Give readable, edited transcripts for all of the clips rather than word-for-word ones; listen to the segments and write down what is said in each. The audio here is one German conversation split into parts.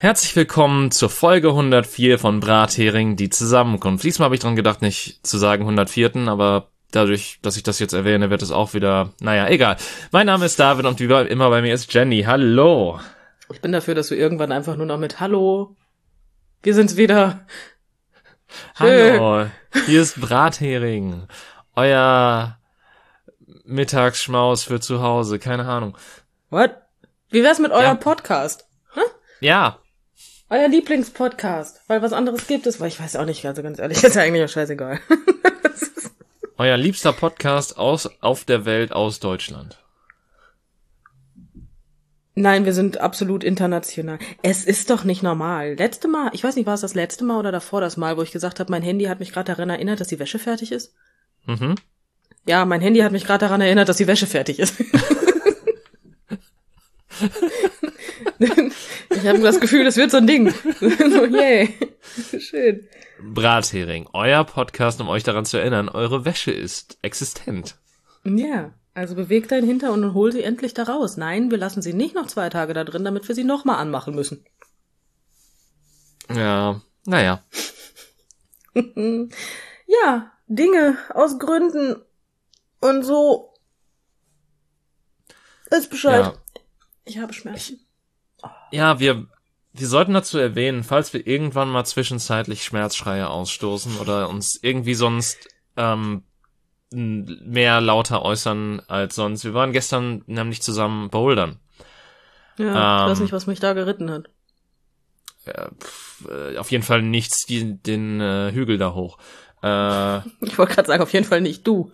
Herzlich willkommen zur Folge 104 von Brathering, die Zusammenkunft. Diesmal habe ich dran gedacht, nicht zu sagen 104., aber dadurch, dass ich das jetzt erwähne, wird es auch wieder, naja, egal. Mein Name ist David und wie immer bei mir ist Jenny. Hallo. Ich bin dafür, dass du irgendwann einfach nur noch mit Hallo, wir sind's wieder. Hallo, hier ist Brathering, euer Mittagsschmaus für zu Hause, keine Ahnung. What? Wie wär's mit eurem Podcast? Ja. Euer Lieblingspodcast, weil was anderes gibt es, weil ich weiß auch nicht, also ganz ehrlich, ist ja eigentlich auch scheißegal. Euer liebster Podcast auf der Welt aus Deutschland. Nein, wir sind absolut international. Es ist doch nicht normal. Letzte Mal, ich weiß nicht, war es das letzte Mal oder davor das Mal, wo ich gesagt habe, mein Handy hat mich gerade daran erinnert, dass die Wäsche fertig ist? Mhm. Ja, mein Handy hat mich gerade daran erinnert, dass die Wäsche fertig ist. Ich habe das Gefühl, es wird so ein Ding. So, yay. Schön. Brathering, euer Podcast, um euch daran zu erinnern, eure Wäsche ist existent. Ja, also beweg deinen Hintern und hol sie endlich da raus. Nein, wir lassen sie nicht noch 2 Tage da drin, damit wir sie nochmal anmachen müssen. Ja, naja. Ja, Dinge aus Gründen und so. Ist Bescheid. Ja. Ich habe Schmerzen. Ja, wir sollten dazu erwähnen, falls wir irgendwann mal zwischenzeitlich Schmerzschreie ausstoßen oder uns irgendwie sonst mehr lauter äußern als sonst. Wir waren gestern nämlich zusammen bouldern. Ja, ich weiß nicht, was mich da geritten hat. Auf jeden Fall nichts den Hügel da hoch. Ich wollte gerade sagen, auf jeden Fall nicht du.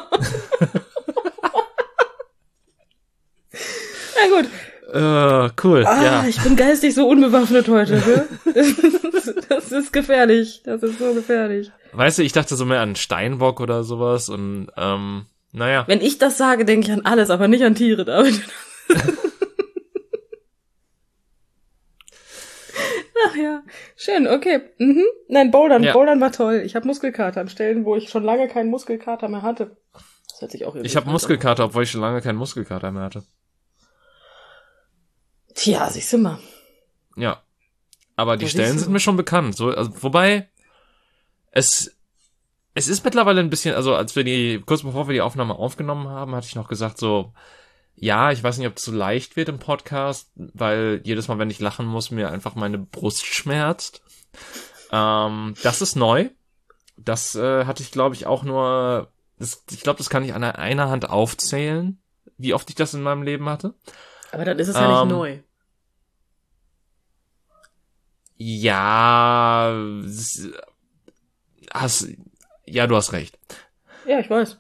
Na gut. Cool, ja. Ich bin geistig so unbewaffnet heute, ne? Das ist gefährlich. Das ist so gefährlich. Weißt du, ich dachte so mehr an Steinbock oder sowas und, naja. Wenn ich das sage, denke ich an alles, aber nicht an Tiere, David. Ach ja, schön, okay. Mhm. Nein, Bouldern war toll. Ich habe Muskelkater an Stellen, wo ich schon lange keinen Muskelkater mehr hatte. Das hört sich auch irgendwie. Ich habe Muskelkater, obwohl ich schon lange keinen Muskelkater mehr hatte. Tja, siehst du mal. Ja. Aber die Stellen sind mir schon bekannt. So, also, wobei, es ist mittlerweile ein bisschen, also kurz bevor wir die Aufnahme aufgenommen haben, hatte ich noch gesagt so, ja, ich weiß nicht, ob es so leicht wird im Podcast, weil jedes Mal, wenn ich lachen muss, mir einfach meine Brust schmerzt. Das ist neu. Das hatte ich, glaube ich, auch nur, ich glaube, das kann ich an einer Hand aufzählen, wie oft ich das in meinem Leben hatte. Aber dann ist es ja nicht neu. Ja, du hast recht. Ja, ich weiß.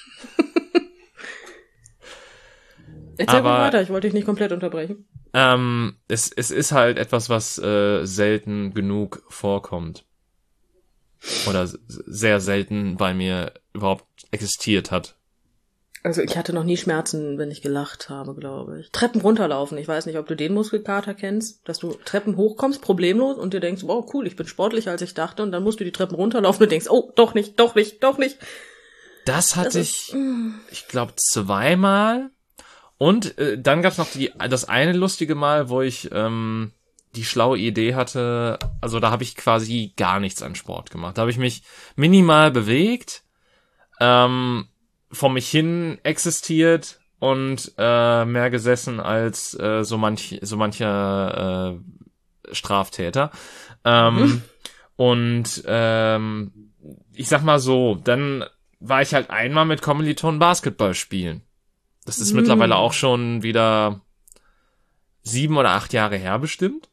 Erzähl mal weiter, ich wollte dich nicht komplett unterbrechen. Es ist halt etwas, was selten genug vorkommt. Oder sehr selten bei mir überhaupt existiert hat. Also ich hatte noch nie Schmerzen, wenn ich gelacht habe, glaube ich. Treppen runterlaufen. Ich weiß nicht, ob du den Muskelkater kennst, dass du Treppen hochkommst, problemlos, und dir denkst, wow, cool, ich bin sportlicher, als ich dachte, und dann musst du die Treppen runterlaufen und denkst, oh, doch nicht. Das hatte ich glaube, 2-mal. Und dann gab's noch das eine lustige Mal, wo ich die schlaue Idee hatte, also da habe ich quasi gar nichts an Sport gemacht. Da habe ich mich minimal bewegt, vor mich hin existiert und mehr gesessen als so mancher Straftäter. Und ich sag mal so, dann war ich halt einmal mit Kommilitonen Basketball spielen. Das ist mittlerweile auch schon wieder 7 oder 8 Jahre her bestimmt.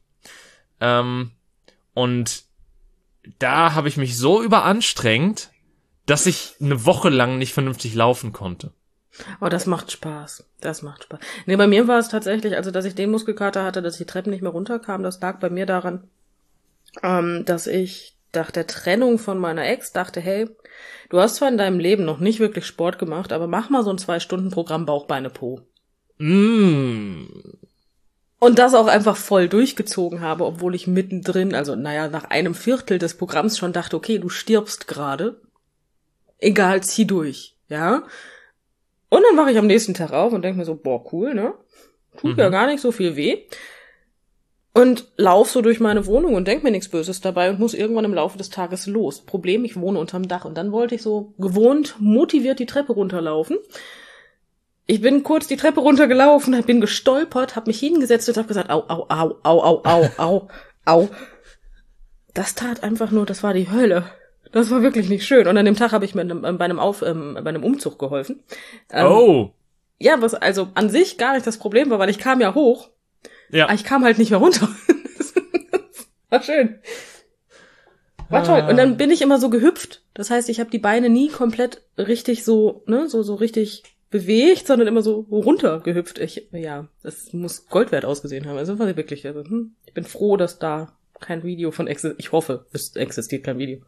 Und da habe ich mich so überanstrengt, dass ich eine Woche lang nicht vernünftig laufen konnte. Oh, das macht Spaß. Nee, bei mir war es tatsächlich, also dass ich den Muskelkater hatte, dass ich die Treppen nicht mehr runterkam, das lag bei mir daran, dass ich nach der Trennung von meiner Ex dachte, hey, du hast zwar in deinem Leben noch nicht wirklich Sport gemacht, aber mach mal so ein 2-Stunden-Programm Bauch, Beine, Po. Und das auch einfach voll durchgezogen habe, obwohl ich mittendrin, also nach einem Viertel des Programms schon dachte, okay, du stirbst gerade. Egal, zieh durch, ja. Und dann wache ich am nächsten Tag auf und denke mir so, boah, cool, ne? Tut ja gar nicht so viel weh. Und lauf so durch meine Wohnung und denk mir nichts Böses dabei und muss irgendwann im Laufe des Tages los. Problem, ich wohne unterm Dach und dann wollte ich so gewohnt, motiviert die Treppe runterlaufen. Ich bin kurz die Treppe runtergelaufen, bin gestolpert, hab mich hingesetzt und hab gesagt, au, au, au, au, au, au, au, au. Das tat einfach nur, das war die Hölle. Das war wirklich nicht schön. Und an dem Tag habe ich mir bei einem Umzug geholfen. Ja, was also an sich gar nicht das Problem war, weil ich kam ja hoch. Ja. Aber ich kam halt nicht mehr runter. War schön. War toll. Und dann bin ich immer so gehüpft. Das heißt, ich habe die Beine nie komplett richtig so, ne, so richtig bewegt, sondern immer so runtergehüpft. Das muss Gold wert ausgesehen haben. Also war wirklich, ich bin froh, dass da kein Video von existiert. Ich hoffe, es existiert kein Video.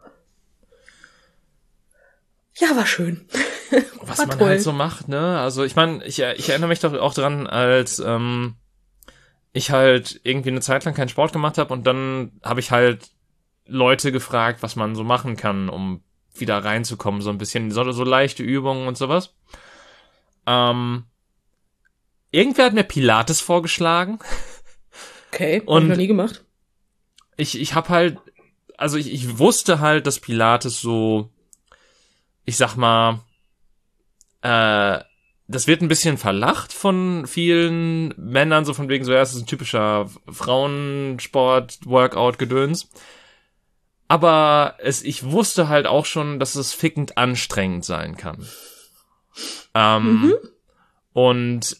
Ja, war schön. Was war man toll. Halt so macht, ne? Also ich meine, ich erinnere mich doch auch dran, als ich halt irgendwie eine Zeit lang keinen Sport gemacht habe und dann habe ich halt Leute gefragt, was man so machen kann, um wieder reinzukommen, so ein bisschen, so leichte Übungen und sowas. Irgendwer hat mir Pilates vorgeschlagen. Okay, hab ich noch nie gemacht. Ich habe halt, also ich wusste halt, dass Pilates so, ich sag mal, das wird ein bisschen verlacht von vielen Männern, so von wegen so, ja, es ist ein typischer Frauensport-Workout-Gedöns. Aber ich wusste halt auch schon, dass es fickend anstrengend sein kann. Und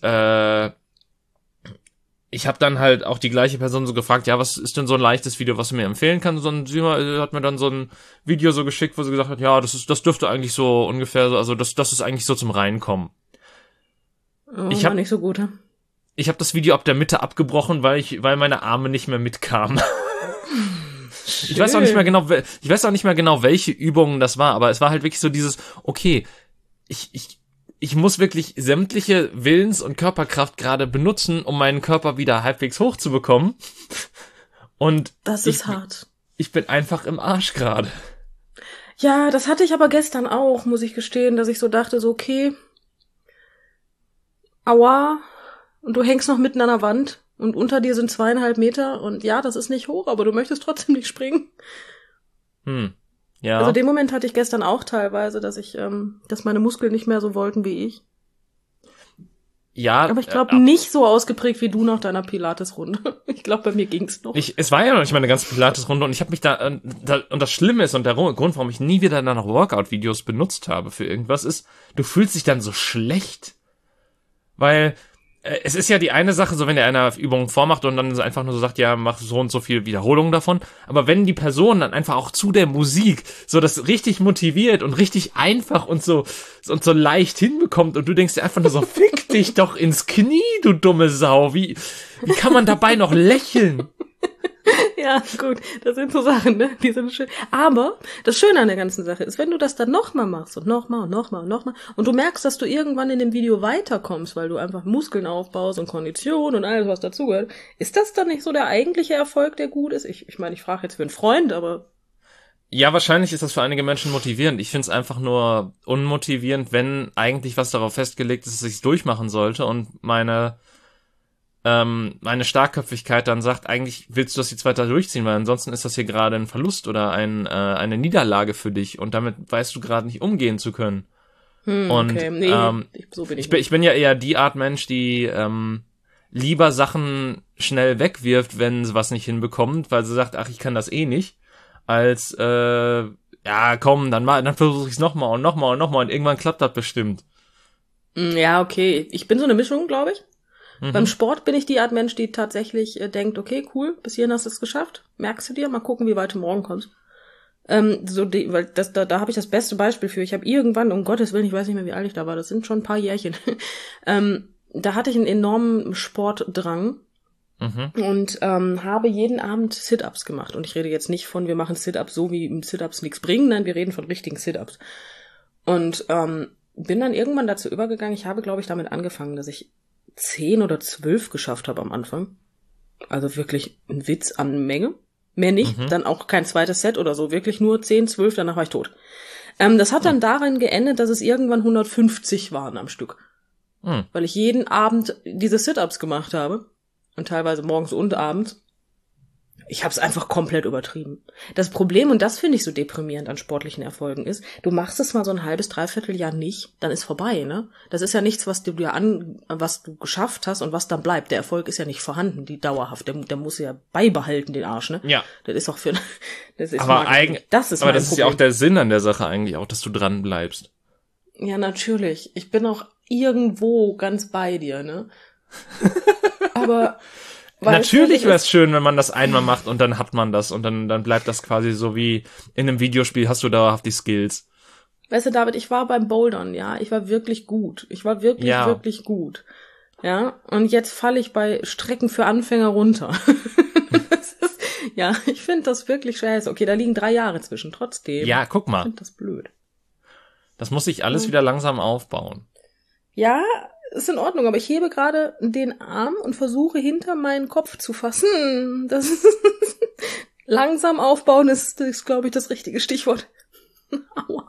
ich habe dann halt auch die gleiche Person so gefragt, ja, was ist denn so ein leichtes Video, was du mir empfehlen kannst? Und sie hat mir dann so ein Video so geschickt, wo sie gesagt hat, ja, das dürfte eigentlich so ungefähr so, also das ist eigentlich so zum Reinkommen. War nicht so gut, ne? Ich habe das Video ab der Mitte abgebrochen, weil meine Arme nicht mehr mitkamen. Ich weiß auch nicht mehr genau, welche Übungen das war, aber es war halt wirklich so dieses, okay, ich muss wirklich sämtliche Willens- und Körperkraft gerade benutzen, um meinen Körper wieder halbwegs hochzubekommen. Und das ist hart. Ich bin einfach im Arsch gerade. Ja, das hatte ich aber gestern auch, muss ich gestehen, dass ich so dachte, so okay, aua, und du hängst noch mitten an der Wand und unter dir sind 2,5 Meter und ja, das ist nicht hoch, aber du möchtest trotzdem nicht springen. Ja. Also den Moment hatte ich gestern auch teilweise, dass meine Muskeln nicht mehr so wollten wie ich. Ja. Aber ich glaube nicht so ausgeprägt wie du nach deiner Pilates-Runde. Ich glaube, bei mir ging's noch. Es war ja noch nicht meine ganze Pilates-Runde und ich habe mich und das Schlimme ist und der Grund, warum ich nie wieder dann noch Workout-Videos benutzt habe für irgendwas ist, du fühlst dich dann so schlecht. Weil es ist ja die eine Sache, so wenn der einer Übungen vormacht und dann einfach nur so sagt, ja, mach so und so viel Wiederholungen davon. Aber wenn die Person dann einfach auch zu der Musik so das richtig motiviert und richtig einfach und so leicht hinbekommt und du denkst dir einfach nur so, fick dich doch ins Knie, du dumme Sau. Wie kann man dabei noch lächeln? Ja, gut, das sind so Sachen, ne? Die sind schön. Aber das Schöne an der ganzen Sache ist, wenn du das dann nochmal machst und nochmal und du merkst, dass du irgendwann in dem Video weiterkommst, weil du einfach Muskeln aufbaust und Kondition und alles, was dazugehört, ist das dann nicht so der eigentliche Erfolg, der gut ist? Ich meine, ich frage jetzt für einen Freund, aber... Ja, wahrscheinlich ist das für einige Menschen motivierend. Ich finde es einfach nur unmotivierend, wenn eigentlich was darauf festgelegt ist, dass ich es durchmachen sollte und meine Starkköpfigkeit dann sagt, eigentlich willst du das jetzt weiter durchziehen, weil ansonsten ist das hier gerade ein Verlust oder eine Niederlage für dich und damit weißt du gerade nicht umgehen zu können. Und okay. Nee, so bin ich bin ja eher die Art Mensch, die lieber Sachen schnell wegwirft, wenn sie was nicht hinbekommt, weil sie sagt, ach, ich kann das eh nicht, als ja, komm, dann versuche ich es nochmal und irgendwann klappt das bestimmt. Ja, okay. Ich bin so eine Mischung, glaube ich. Beim Sport bin ich die Art Mensch, die tatsächlich denkt, okay, cool, bis hierhin hast du es geschafft. Merkst du dir? Mal gucken, wie weit du morgen kommst. Weil da habe ich das beste Beispiel für. Ich habe irgendwann, um Gottes Willen, ich weiß nicht mehr, wie alt ich da war, das sind schon ein paar Jährchen, da hatte ich einen enormen Sportdrang und habe jeden Abend Sit-Ups gemacht. Und ich rede jetzt nicht von, wir machen Sit-Ups so, wie Sit-Ups nichts bringen, nein, wir reden von richtigen Sit-Ups. Und bin dann irgendwann dazu übergegangen, ich habe, glaube ich, damit angefangen, dass ich 10 oder 12 geschafft habe am Anfang. Also wirklich ein Witz an Menge. Mehr nicht, dann auch kein zweites Set oder so. Wirklich nur 10, 12, danach war ich tot. Das hat dann darin geendet, dass es irgendwann 150 waren am Stück. Weil ich jeden Abend diese Sit-Ups gemacht habe. Und teilweise morgens und abends. Ich habe es einfach komplett übertrieben. Das Problem, und das finde ich so deprimierend an sportlichen Erfolgen, ist, du machst es mal so ein halbes, dreiviertel Jahr nicht, dann ist vorbei, ne? Das ist ja nichts, was du geschafft hast und was dann bleibt. Der Erfolg ist ja nicht vorhanden, die dauerhaft. Der muss ja beibehalten, den Arsch, ne? Ja. Das ist auch für, das ist aber eigentlich, das ist aber mein das ist ja Problem. auch der Sinn an der Sache eigentlich auch, dass du dran bleibst. Ja, natürlich. Ich bin auch irgendwo ganz bei dir, ne? Aber natürlich wäre es schön, wenn man das einmal macht und dann hat man das und dann bleibt das quasi so wie in einem Videospiel hast du dauerhaft die Skills. Weißt du, David, ich war beim Bouldern, ja, ich war wirklich gut. Ich war wirklich gut. Ja, und jetzt falle ich bei Strecken für Anfänger runter. Ja, ich finde das wirklich scheiße. Okay, da liegen 3 Jahre zwischen, trotzdem. Ja, guck mal. Ich finde das blöd. Das muss sich alles wieder langsam aufbauen. Ja, ist in Ordnung, aber ich hebe gerade den Arm und versuche hinter meinen Kopf zu fassen. Das ist langsam aufbauen ist glaube ich, das richtige Stichwort. Aua.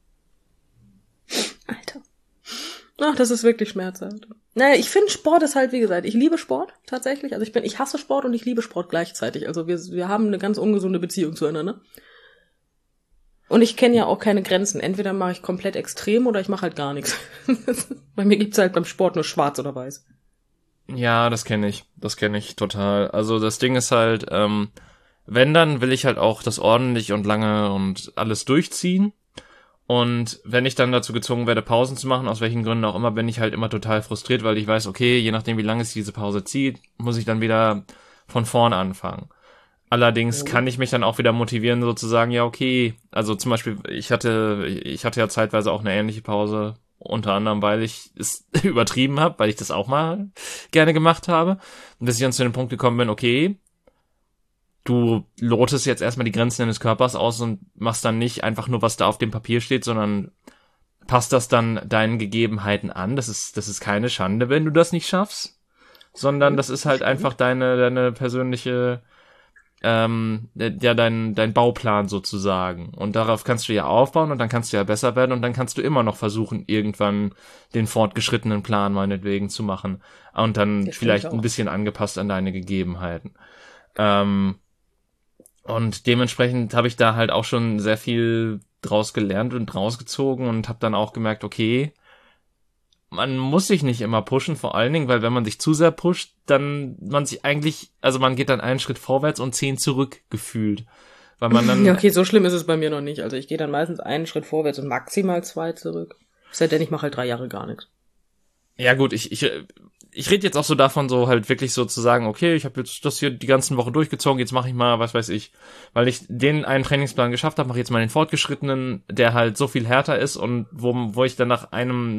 Alter. Ach, das ist wirklich schmerzhaft. Naja, ich finde Sport ist halt, wie gesagt, ich liebe Sport, tatsächlich. Also ich hasse Sport und ich liebe Sport gleichzeitig. Also wir haben eine ganz ungesunde Beziehung zueinander. Und ich kenne ja auch keine Grenzen. Entweder mache ich komplett extrem oder ich mache halt gar nichts. Bei mir gibt's halt beim Sport nur schwarz oder weiß. Ja, das kenne ich. Das kenne ich total. Also das Ding ist halt, wenn, dann will ich halt auch das ordentlich und lange und alles durchziehen. Und wenn ich dann dazu gezwungen werde, Pausen zu machen, aus welchen Gründen auch immer, bin ich halt immer total frustriert, weil ich weiß, okay, je nachdem, wie lange es diese Pause zieht, muss ich dann wieder von vorn anfangen. Allerdings kann ich mich dann auch wieder motivieren, sozusagen, ja, okay, also zum Beispiel, ich hatte ja zeitweise auch eine ähnliche Pause, unter anderem, weil ich es übertrieben habe, weil ich das auch mal gerne gemacht habe. Und bis ich dann zu dem Punkt gekommen bin, okay, du lotest jetzt erstmal die Grenzen deines Körpers aus und machst dann nicht einfach nur, was da auf dem Papier steht, sondern passt das dann deinen Gegebenheiten an. Das ist keine Schande, wenn du das nicht schaffst, sondern das ist halt einfach deine persönliche dein Bauplan sozusagen. Und darauf kannst du ja aufbauen und dann kannst du ja besser werden und dann kannst du immer noch versuchen, irgendwann den fortgeschrittenen Plan meinetwegen zu machen. Und dann vielleicht ein bisschen angepasst an deine Gegebenheiten. Und dementsprechend habe ich da halt auch schon sehr viel draus gelernt und rausgezogen und habe dann auch gemerkt, okay, man muss sich nicht immer pushen, vor allen Dingen, weil wenn man sich zu sehr pusht, dann man geht dann einen Schritt vorwärts und 10 zurück gefühlt. Weil man dann. Ja, okay, so schlimm ist es bei mir noch nicht. Also ich gehe dann meistens einen Schritt vorwärts und maximal 2 zurück. Denn ich mache halt 3 Jahre gar nichts. Ja gut, ich rede jetzt auch so davon, so halt wirklich so zu sagen, okay, ich habe jetzt das hier die ganzen Woche durchgezogen, jetzt mache ich mal, was weiß ich, weil ich den einen Trainingsplan geschafft habe, mache ich jetzt mal den fortgeschrittenen, der halt so viel härter ist und wo ich dann nach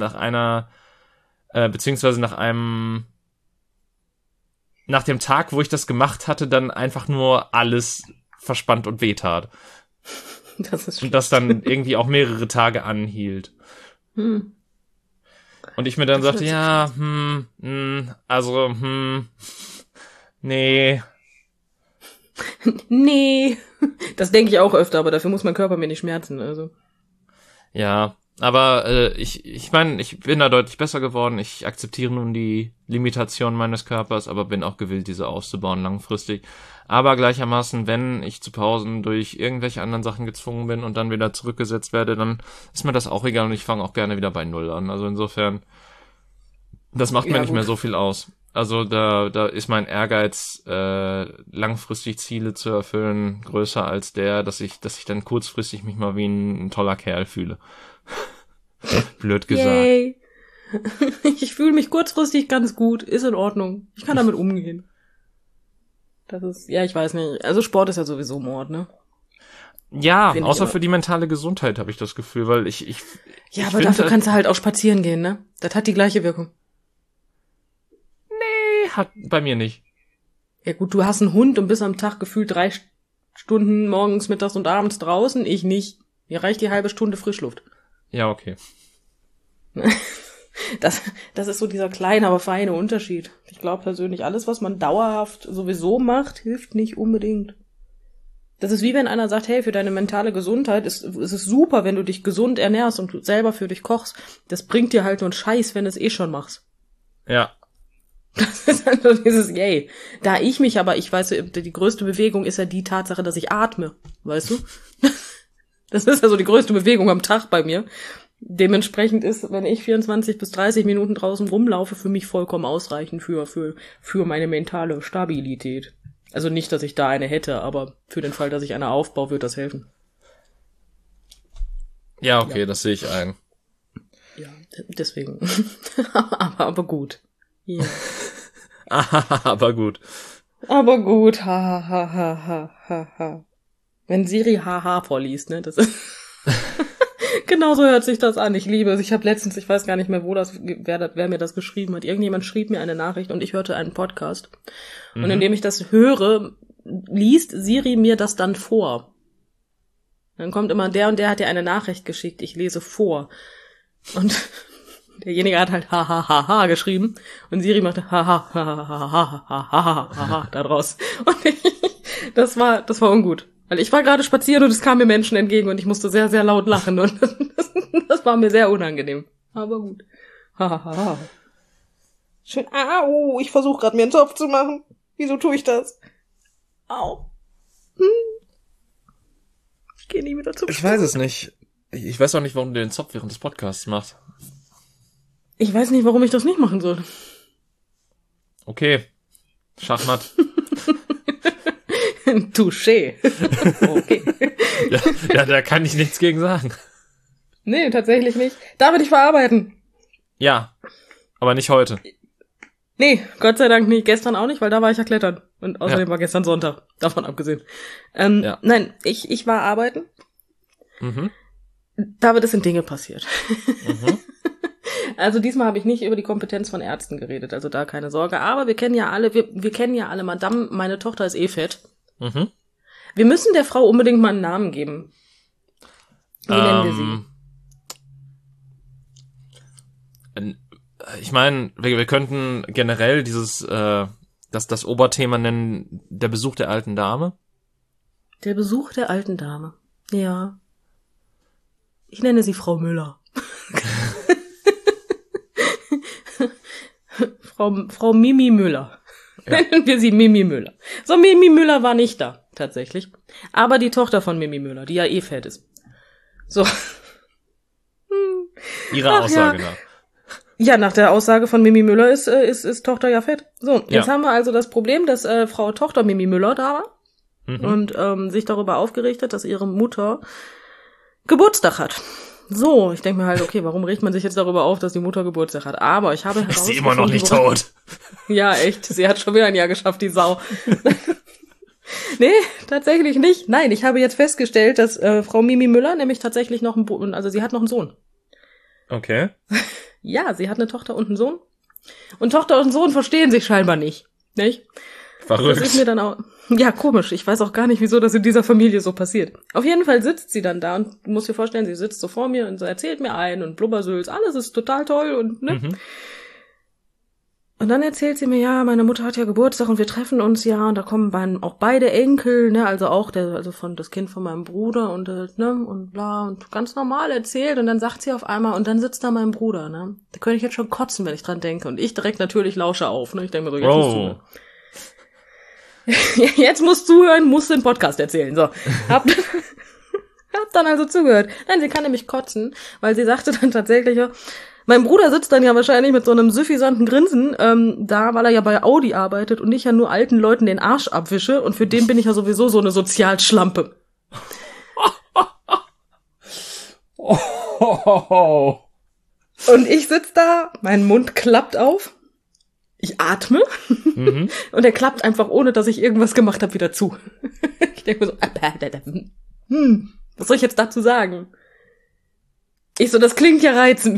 dem Tag, wo ich das gemacht hatte, dann einfach nur alles verspannt und wehtat. Das ist schlecht. Und das dann irgendwie auch mehrere Tage anhielt. Und ich mir dann sagte, ja, nee. Nee. Das denke ich auch öfter, aber dafür muss mein Körper mir nicht schmerzen, also. Ja, aber ich meine, ich bin da deutlich besser geworden. Ich akzeptiere nun die Limitation meines Körpers, aber bin auch gewillt, diese auszubauen langfristig. Aber gleichermaßen, wenn ich zu Pausen durch irgendwelche anderen Sachen gezwungen bin und dann wieder zurückgesetzt werde, dann ist mir das auch egal und ich fange auch gerne wieder bei Null an. Also insofern, das macht mir nicht mehr so viel aus. Also da ist mein Ehrgeiz, langfristig Ziele zu erfüllen, größer als dass ich dann kurzfristig mich mal wie ein toller Kerl fühle. Blöd gesagt. Yay. Ich fühle mich kurzfristig ganz gut, ist in Ordnung. Ich kann damit umgehen. Das ist, ja, ich weiß nicht. Also Sport ist ja sowieso Mord, ne? Ja, außer für die mentale Gesundheit habe ich das Gefühl, weil ich ja, aber dafür kannst du halt auch spazieren gehen, ne? Das hat die gleiche Wirkung. Nee, hat bei mir nicht. Ja gut, du hast einen Hund und bist am Tag gefühlt 3 Stunden morgens, mittags und abends draußen. Ich nicht. Mir reicht die halbe Stunde Frischluft. Ja, okay. Das ist so dieser kleine, aber feine Unterschied. Ich glaube persönlich, alles, was man dauerhaft sowieso macht, hilft nicht unbedingt. Das ist wie wenn einer sagt, hey, für deine mentale Gesundheit ist es super, wenn du dich gesund ernährst und selber für dich kochst. Das bringt dir halt nur einen Scheiß, wenn du es eh schon machst. Ja. Das ist halt so dieses Yay. Da ich mich aber, ich weiß, die größte Bewegung ist ja die Tatsache, dass ich atme, weißt du? Das ist ja so die größte Bewegung am Tag bei mir. Dementsprechend ist, wenn ich 24 bis 30 Minuten draußen rumlaufe, für mich vollkommen ausreichend für meine mentale Stabilität. Also nicht, dass ich da eine hätte, aber für den Fall, dass ich eine aufbaue, wird das helfen. Ja, okay, das sehe ich ein. Ja, deswegen. aber gut. Ja. Aber gut. Aber gut, ha, ha, ha, ha, ha, ha. Wenn Siri haha vorliest, ne, das ist genauso hört sich das an. Ich liebe es. Ich habe letztens, ich weiß gar nicht mehr, wer mir das geschrieben hat. Irgendjemand schrieb mir eine Nachricht und ich hörte einen Podcast. Und indem ich das höre, liest Siri mir das dann vor. Dann kommt immer der und der hat dir eine Nachricht geschickt. Ich lese vor. Und derjenige hat halt ha ha ha ha geschrieben und Siri machte ha ha ha ha ha ha ha ha ha da draus. Und das war ungut. Weil ich war gerade spazieren und es kamen mir Menschen entgegen und ich musste sehr, sehr laut lachen und das war mir sehr unangenehm. Aber gut. Ha ha ha. Schön. Au, ich versuche gerade mir einen Topf zu machen. Wieso tue ich das? Au. Ich gehe nie wieder zum Ich weiß es nicht. Ich weiß auch nicht, warum du den Zopf während des Podcasts machst. Ich weiß nicht, warum ich das nicht machen soll. Okay. Schachmatt. Touché. Okay. Ja, da kann ich nichts gegen sagen. Nee, tatsächlich nicht. Darf ich verarbeiten? Ja, aber nicht heute. Nee, Gott sei Dank nicht. Gestern auch nicht, weil da war ich ja klettern. Und außerdem war gestern Sonntag. Davon abgesehen. Nein, ich war arbeiten. Mhm. Da sind Dinge passiert. Mhm. Also diesmal habe ich nicht über die Kompetenz von Ärzten geredet, also da keine Sorge. Aber wir kennen ja alle, wir kennen ja alle, Madame, meine Tochter ist fett. Mhm. Wir müssen der Frau unbedingt mal einen Namen geben. Wie nennen wir sie? Ich meine, wir könnten generell das Oberthema nennen, der Besuch der alten Dame. Der Besuch der alten Dame. Ja. Ich nenne sie Frau Müller. Frau Mimi Müller. Ja. Nennen wir sie Mimi Müller. So, Mimi Müller war nicht da, tatsächlich. Aber die Tochter von Mimi Müller, die ja fett ist. So. Ihre Aussage nach. Ja, nach der Aussage von Mimi Müller ist Tochter ja fett. So, jetzt haben wir also das Problem, dass Frau Tochter Mimi Müller da war und sich darüber aufgeregt hat, dass ihre Mutter Geburtstag hat. So, ich denke mir halt, okay, warum regt man sich jetzt darüber auf, dass die Mutter Geburtstag hat? Aber ich habe herausgefunden... Ist sie immer noch nicht tot? Ja, echt. Sie hat schon wieder ein Jahr geschafft, die Sau. Nee, tatsächlich nicht. Nein, ich habe jetzt festgestellt, dass Frau Mimi Müller nämlich tatsächlich noch also sie hat noch einen Sohn. Okay. Ja, sie hat eine Tochter und einen Sohn. Und Tochter und Sohn verstehen sich scheinbar nicht. Verrückt. Das ist mir dann auch... Ja, komisch. Ich weiß auch gar nicht, wieso das in dieser Familie so passiert. Auf jeden Fall sitzt sie dann da und du musst dir vorstellen, sie sitzt so vor mir und erzählt mir ein und Blubbersülz, alles ist total toll und ne. Mhm. Und dann erzählt sie mir, ja, meine Mutter hat ja Geburtstag und wir treffen uns ja und da kommen auch beide Enkel, ne, also auch das Kind von meinem Bruder und ne und bla und ganz normal erzählt und dann sagt sie auf einmal und dann sitzt da mein Bruder, ne. Da könnte ich jetzt schon kotzen, wenn ich dran denke und ich direkt natürlich lausche auf, ne. Ich denke mir so, jetzt musst du jetzt musst du zuhören, musst den Podcast erzählen. So, hab dann also zugehört. Nein, sie kann nämlich kotzen, weil sie sagte dann tatsächlich, mein Bruder sitzt dann ja wahrscheinlich mit so einem suffisanten Grinsen da, weil er ja bei Audi arbeitet und ich ja nur alten Leuten den Arsch abwische und für den bin ich ja sowieso so eine Sozialschlampe. Und ich sitz da, mein Mund klappt auf. Ich atme und er klappt einfach, ohne dass ich irgendwas gemacht habe, wieder zu. Ich denke mir so, was soll ich jetzt dazu sagen? Ich so, das klingt ja reizend.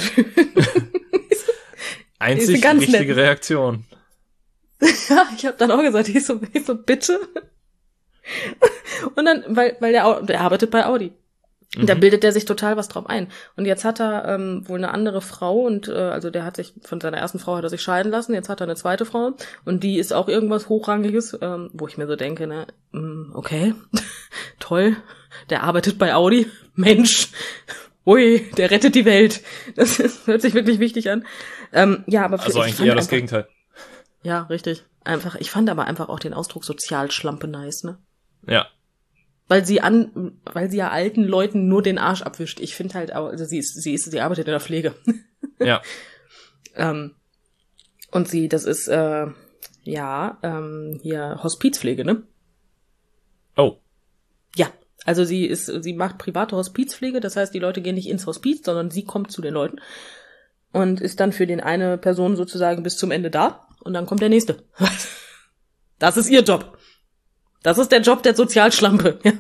Einzig richtige Reaktion. Ja, ich habe dann auch gesagt, ich so bitte. Und dann, weil der arbeitet bei Audi. Und da bildet der sich total was drauf ein. Und jetzt hat er wohl eine andere Frau und also der hat sich, von seiner ersten Frau hat er sich scheiden lassen, jetzt hat er eine zweite Frau und die ist auch irgendwas Hochrangiges, wo ich mir so denke, ne, okay, toll, der arbeitet bei Audi, Mensch, ui, der rettet die Welt. Das hört sich wirklich wichtig an. Ja, aber also eigentlich eher das Gegenteil. Ja, richtig. Einfach, ich fand aber einfach auch den Ausdruck Sozialschlampe nice, ne? Ja. Weil sie ja alten Leuten nur den Arsch abwischt. Ich finde halt auch, also sie arbeitet in der Pflege. Ja. Und das ist, hier Hospizpflege, ne? Oh. Ja. Also sie macht private Hospizpflege, das heißt, die Leute gehen nicht ins Hospiz, sondern sie kommt zu den Leuten und ist dann für den eine Person sozusagen bis zum Ende da und dann kommt der nächste. Das ist ihr Job. Das ist der Job der Sozialschlampe. Ja.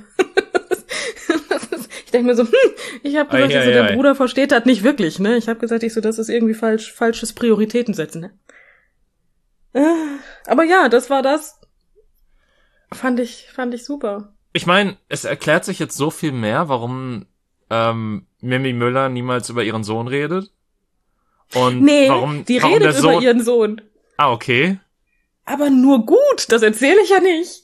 Ich denke mir so, ich habe gesagt, der Bruder versteht das nicht wirklich, ne? Ich habe gesagt, das ist irgendwie falsches Prioritäten setzen, ne? Aber ja, das war das. Fand ich super. Ich meine, es erklärt sich jetzt so viel mehr, warum Mimi Müller niemals über ihren Sohn redet. Und warum die warum redet der Sohn... über ihren Sohn. Ah, okay. Aber nur gut, das erzähle ich ja nicht.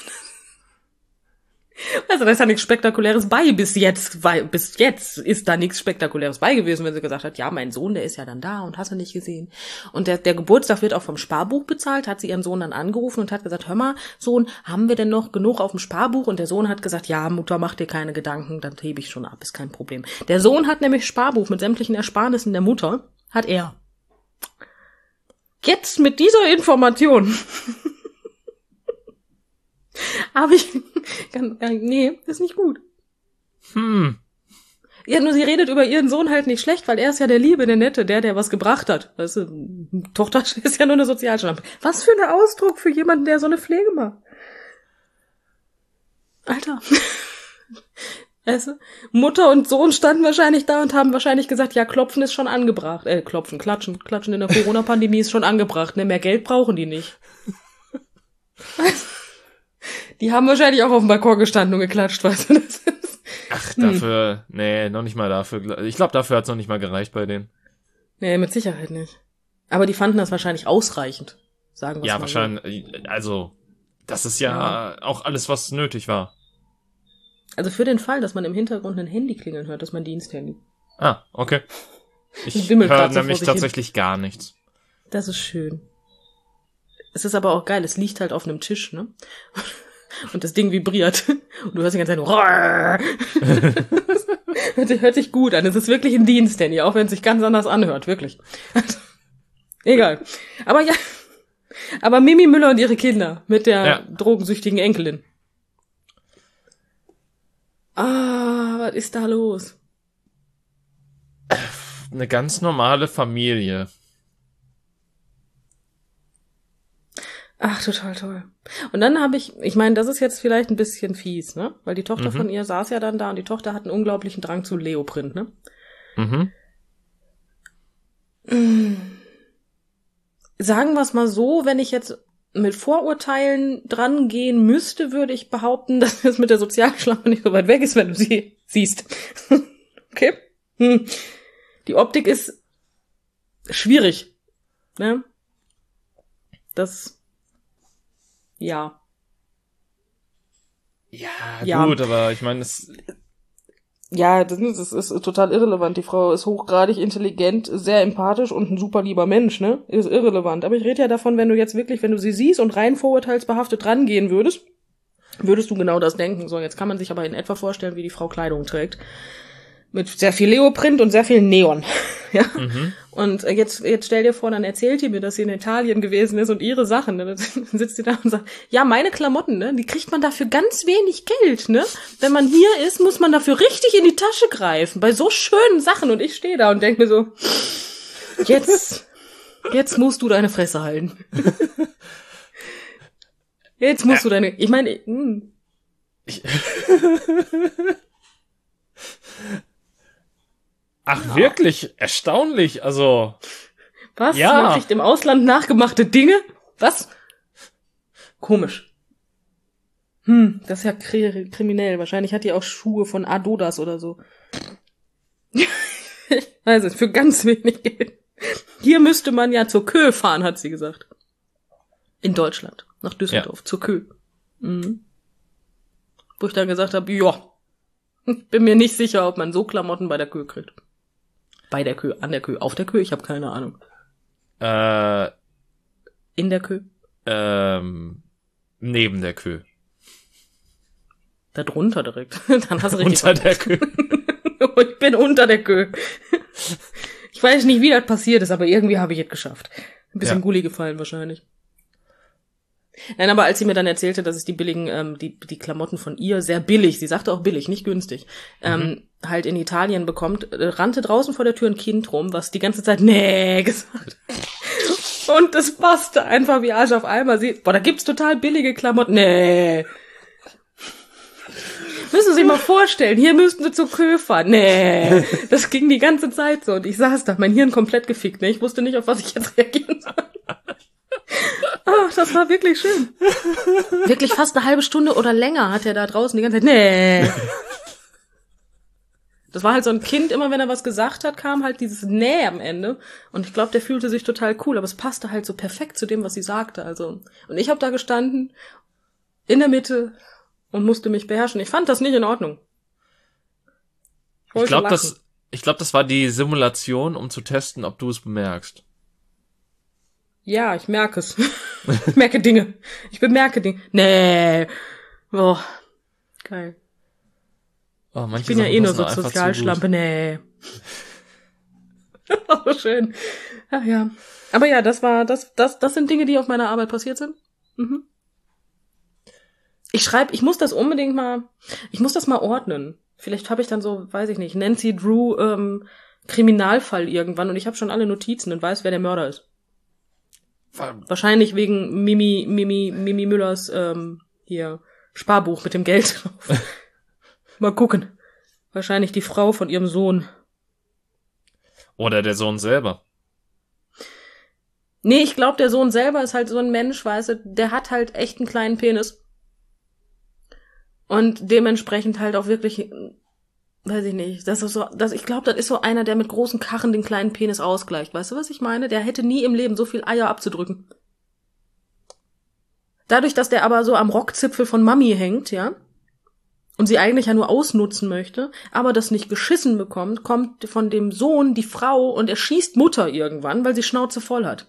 Also da ist ja nichts Spektakuläres bei bis jetzt, weil bis jetzt ist da nichts Spektakuläres bei gewesen, wenn sie gesagt hat, ja, mein Sohn, der ist ja dann da und hast du nicht gesehen. Und der Geburtstag wird auch vom Sparbuch bezahlt, hat sie ihren Sohn dann angerufen und hat gesagt, hör mal, Sohn, haben wir denn noch genug auf dem Sparbuch? Und der Sohn hat gesagt, ja, Mutter, mach dir keine Gedanken, dann hebe ich schon ab, ist kein Problem. Der Sohn hat nämlich Sparbuch mit sämtlichen Ersparnissen der Mutter, hat er. Jetzt mit dieser Information habe ich, nee, ist nicht gut. Ja, nur sie redet über ihren Sohn halt nicht schlecht, weil er ist ja der Liebe, der Nette, der was gebracht hat. Weißt du, Tochter ist ja nur eine Sozialschlampe. Was für ein Ausdruck für jemanden, der so eine Pflege macht. Alter. Weißt du, Mutter und Sohn standen wahrscheinlich da und haben wahrscheinlich gesagt, ja, Klopfen ist schon angebracht. Klatschen in der Corona-Pandemie ist schon angebracht. Ne, mehr Geld brauchen die nicht. Die haben wahrscheinlich auch auf dem Balkon gestanden und geklatscht, weißt du. Ach, dafür, nee, noch nicht mal dafür. Ich glaube, dafür hat's noch nicht mal gereicht bei denen. Nee, mit Sicherheit nicht. Aber die fanden das wahrscheinlich ausreichend, sagen wir Ja, mal wahrscheinlich, also, das ist ja auch alles, was nötig war. Also für den Fall, dass man im Hintergrund ein Handy klingeln hört, das ist mein Diensthandy. Ah, okay. Ich wimmelt höre grad so nämlich vor sich tatsächlich gar nichts. Das ist schön. Es ist aber auch geil, es liegt halt auf einem Tisch, ne? Und das Ding vibriert. Und du hörst die ganze Zeit hört sich gut an. Es ist wirklich ein Diensthandy, auch wenn es sich ganz anders anhört, wirklich. Egal. Aber ja. Aber Mimi Müller und ihre Kinder mit der drogensüchtigen Enkelin. Ah, was ist da los? Eine ganz normale Familie. Ach, total toll. Und dann habe ich meine, das ist jetzt vielleicht ein bisschen fies, ne? Weil die Tochter von ihr saß ja dann da und die Tochter hat einen unglaublichen Drang zu Leoprint, ne? Sagen wir es mal so, wenn ich jetzt mit Vorurteilen dran gehen müsste, würde ich behaupten, dass es mit der Sozialschlampe nicht so weit weg ist, wenn du sie siehst. Okay? Die Optik ist schwierig, ne? Ja, gut, aber ich meine, ja, das ist total irrelevant. Die Frau ist hochgradig intelligent, sehr empathisch und ein super lieber Mensch, ne? Ist irrelevant. Aber ich rede ja davon, wenn du sie siehst und rein vorurteilsbehaftet rangehen würdest du genau das denken. So, jetzt kann man sich aber in etwa vorstellen, wie die Frau Kleidung trägt. Mit sehr viel Leoprint und sehr viel Neon. Ja. Und jetzt stell dir vor, dann erzählt die mir, dass sie in Italien gewesen ist und ihre Sachen, ne? Dann sitzt sie da und sagt, ja, meine Klamotten, ne, die kriegt man dafür ganz wenig Geld, ne? Wenn man hier ist, muss man dafür richtig in die Tasche greifen, bei so schönen Sachen. Und ich stehe da und denk mir so, jetzt musst du deine Fresse halten. Jetzt musst du ich meine, Ach, wirklich? Erstaunlich, also. Was? Ja. Man kriegt im Ausland nachgemachte Dinge? Was? Komisch. Das ist ja kriminell. Wahrscheinlich hat die auch Schuhe von Adidas oder so. Ich weiß es, für ganz wenig Geld. Hier müsste man ja zur Kö fahren, hat sie gesagt. In Deutschland. Nach Düsseldorf, zur Kö. Wo ich dann gesagt habe, ja, bin mir nicht sicher, ob man so Klamotten bei der Kö kriegt. Bei der Kö, an der Kö, auf der Kö, ich habe keine Ahnung. In der Kö? Neben der Kö. Da drunter direkt. Dann hast du richtig Unter der Kö. Ich bin unter der Kö. Ich weiß nicht, wie das passiert ist, aber irgendwie habe ich es geschafft. Ein bisschen Gulli gefallen wahrscheinlich. Nein, aber als sie mir dann erzählte, dass es die billigen, die Klamotten von ihr sehr billig, sie sagte auch billig, nicht günstig, halt in Italien bekommt, rannte draußen vor der Tür ein Kind rum, was die ganze Zeit nee gesagt. Und das passte einfach wie Arsch auf Eimer. Da gibt's total billige Klamotten. Nee. Müssen Sie sich mal vorstellen, hier müssten Sie zur Kö fahren. Nee. Das ging die ganze Zeit so. Und ich saß da, mein Hirn komplett gefickt. Ne? Ich wusste nicht, auf was ich jetzt reagieren soll. Ach, das war wirklich schön. Wirklich fast eine halbe Stunde oder länger hat er da draußen die ganze Zeit, nee. Das war halt so ein Kind, immer wenn er was gesagt hat, kam halt dieses Nee am Ende. Und ich glaube, der fühlte sich total cool, aber es passte halt so perfekt zu dem, was sie sagte. Also, und ich habe da gestanden, in der Mitte, und musste mich beherrschen. Ich fand das nicht in Ordnung. Ich glaube, das war die Simulation, um zu testen, ob du es bemerkst. Ja, ich merke es. Ich merke Dinge. Ich bemerke Dinge. Nee. Oh, geil. Oh, ich bin ja eh nur so Sozialschlampe. Nee. Oh, schön. Ach ja. Aber ja, das sind Dinge, die auf meiner Arbeit passiert sind. Mhm. Ich muss das mal ordnen. Vielleicht habe ich dann so, weiß ich nicht, Nancy Drew Kriminalfall irgendwann und ich habe schon alle Notizen und weiß, wer der Mörder ist. Wahrscheinlich wegen Mimi Müllers hier Sparbuch mit dem Geld drauf. Mal gucken. Wahrscheinlich die Frau von ihrem Sohn. Oder der Sohn selber. Nee, ich glaube, der Sohn selber ist halt so ein Mensch, weißt du, der hat halt echt einen kleinen Penis. Und dementsprechend halt auch wirklich, weiß ich nicht, ich glaube, das ist so einer, der mit großen Karren den kleinen Penis ausgleicht. Weißt du, was ich meine? Der hätte nie im Leben so viel Eier abzudrücken. Dadurch, dass der aber so am Rockzipfel von Mami hängt, ja, und sie eigentlich ja nur ausnutzen möchte, aber das nicht geschissen bekommt, kommt von dem Sohn die Frau und er schießt Mutter irgendwann, weil sie Schnauze voll hat.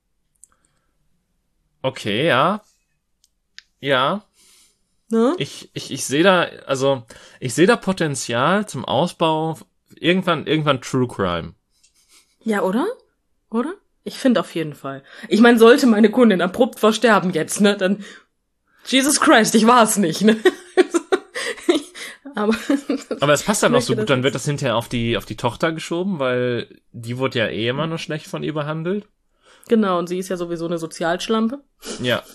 Okay, ja. Ja. Ne? Ich sehe da Potenzial zum Ausbau, irgendwann True Crime. Ja, oder? Oder? Ich finde auf jeden Fall. Ich meine, sollte meine Kundin abrupt versterben jetzt, ne, dann Jesus Christ, ich war's nicht, ne? Aber es passt dann auch so gut, dann wird das hinterher auf die Tochter geschoben, weil die wurde ja eh immer nur schlecht von ihr behandelt. Genau, und sie ist ja sowieso eine Sozialschlampe. Ja.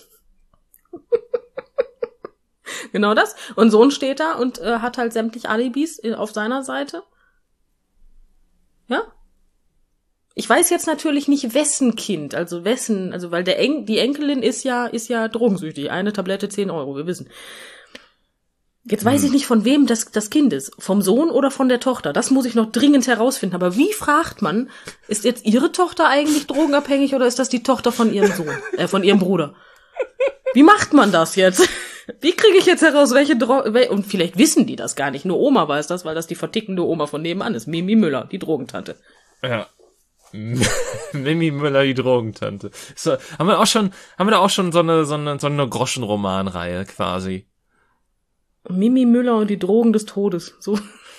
Genau das. Und Sohn steht da und hat halt sämtliche Alibis auf seiner Seite. Ja. Ich weiß jetzt natürlich nicht, wessen Kind, weil die Enkelin ist ja drogensüchtig. Eine Tablette 10 €, wir wissen. Jetzt weiß ich nicht, von wem das Kind ist. Vom Sohn oder von der Tochter. Das muss ich noch dringend herausfinden. Aber wie fragt man, ist jetzt ihre Tochter eigentlich drogenabhängig oder ist das die Tochter von ihrem Sohn, von ihrem Bruder? Wie macht man das jetzt? Wie kriege ich jetzt heraus, und vielleicht wissen die das gar nicht. Nur Oma weiß das, weil das die vertickende Oma von nebenan ist. Mimi Müller, die Drogentante. Ja. Mimi Müller, die Drogentante. So, haben wir da auch schon so eine Groschenromanreihe quasi. Mimi Müller und die Drogen des Todes. So.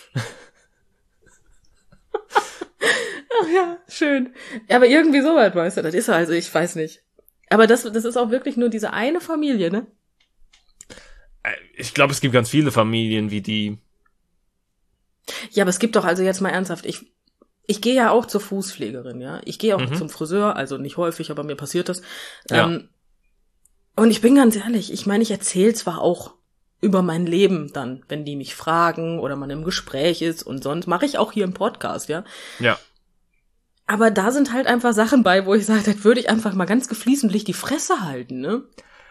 Ach ja, schön. Aber irgendwie so weit, weißt du, das ist also, ich weiß nicht. Aber das ist auch wirklich nur diese eine Familie, ne? Ich glaube, es gibt ganz viele Familien wie die. Ja, aber es gibt doch also jetzt mal ernsthaft, ich gehe ja auch zur Fußpflegerin, ja. Ich gehe auch zum Friseur, also nicht häufig, aber mir passiert das. Ja. Und ich bin ganz ehrlich, ich meine, ich erzähle zwar auch über mein Leben dann, wenn die mich fragen oder man im Gespräch ist und sonst mache ich auch hier im Podcast, ja. Ja. Aber da sind halt einfach Sachen bei, wo ich sage, das würde ich einfach mal ganz geflissentlich die Fresse halten, ne?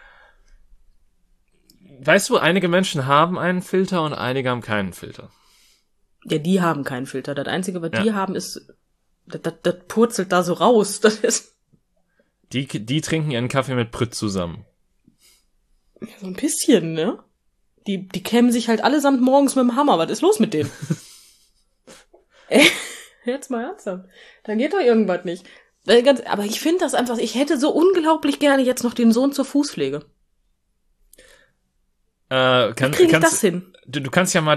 Weißt du, einige Menschen haben einen Filter und einige haben keinen Filter. Ja, die haben keinen Filter. Das Einzige, was die haben, ist, das purzelt da so raus. Das ist. Die trinken ihren Kaffee mit Pritt zusammen. Ja, so ein bisschen, ne? Die kämmen sich halt allesamt morgens mit dem Hammer. Was ist los mit denen? Ey, jetzt mal ernsthaft. Da geht doch irgendwas nicht. Aber ich finde das einfach, ich hätte so unglaublich gerne jetzt noch den Sohn zur Fußpflege. Wie kriege ich das hin? Du kannst ja mal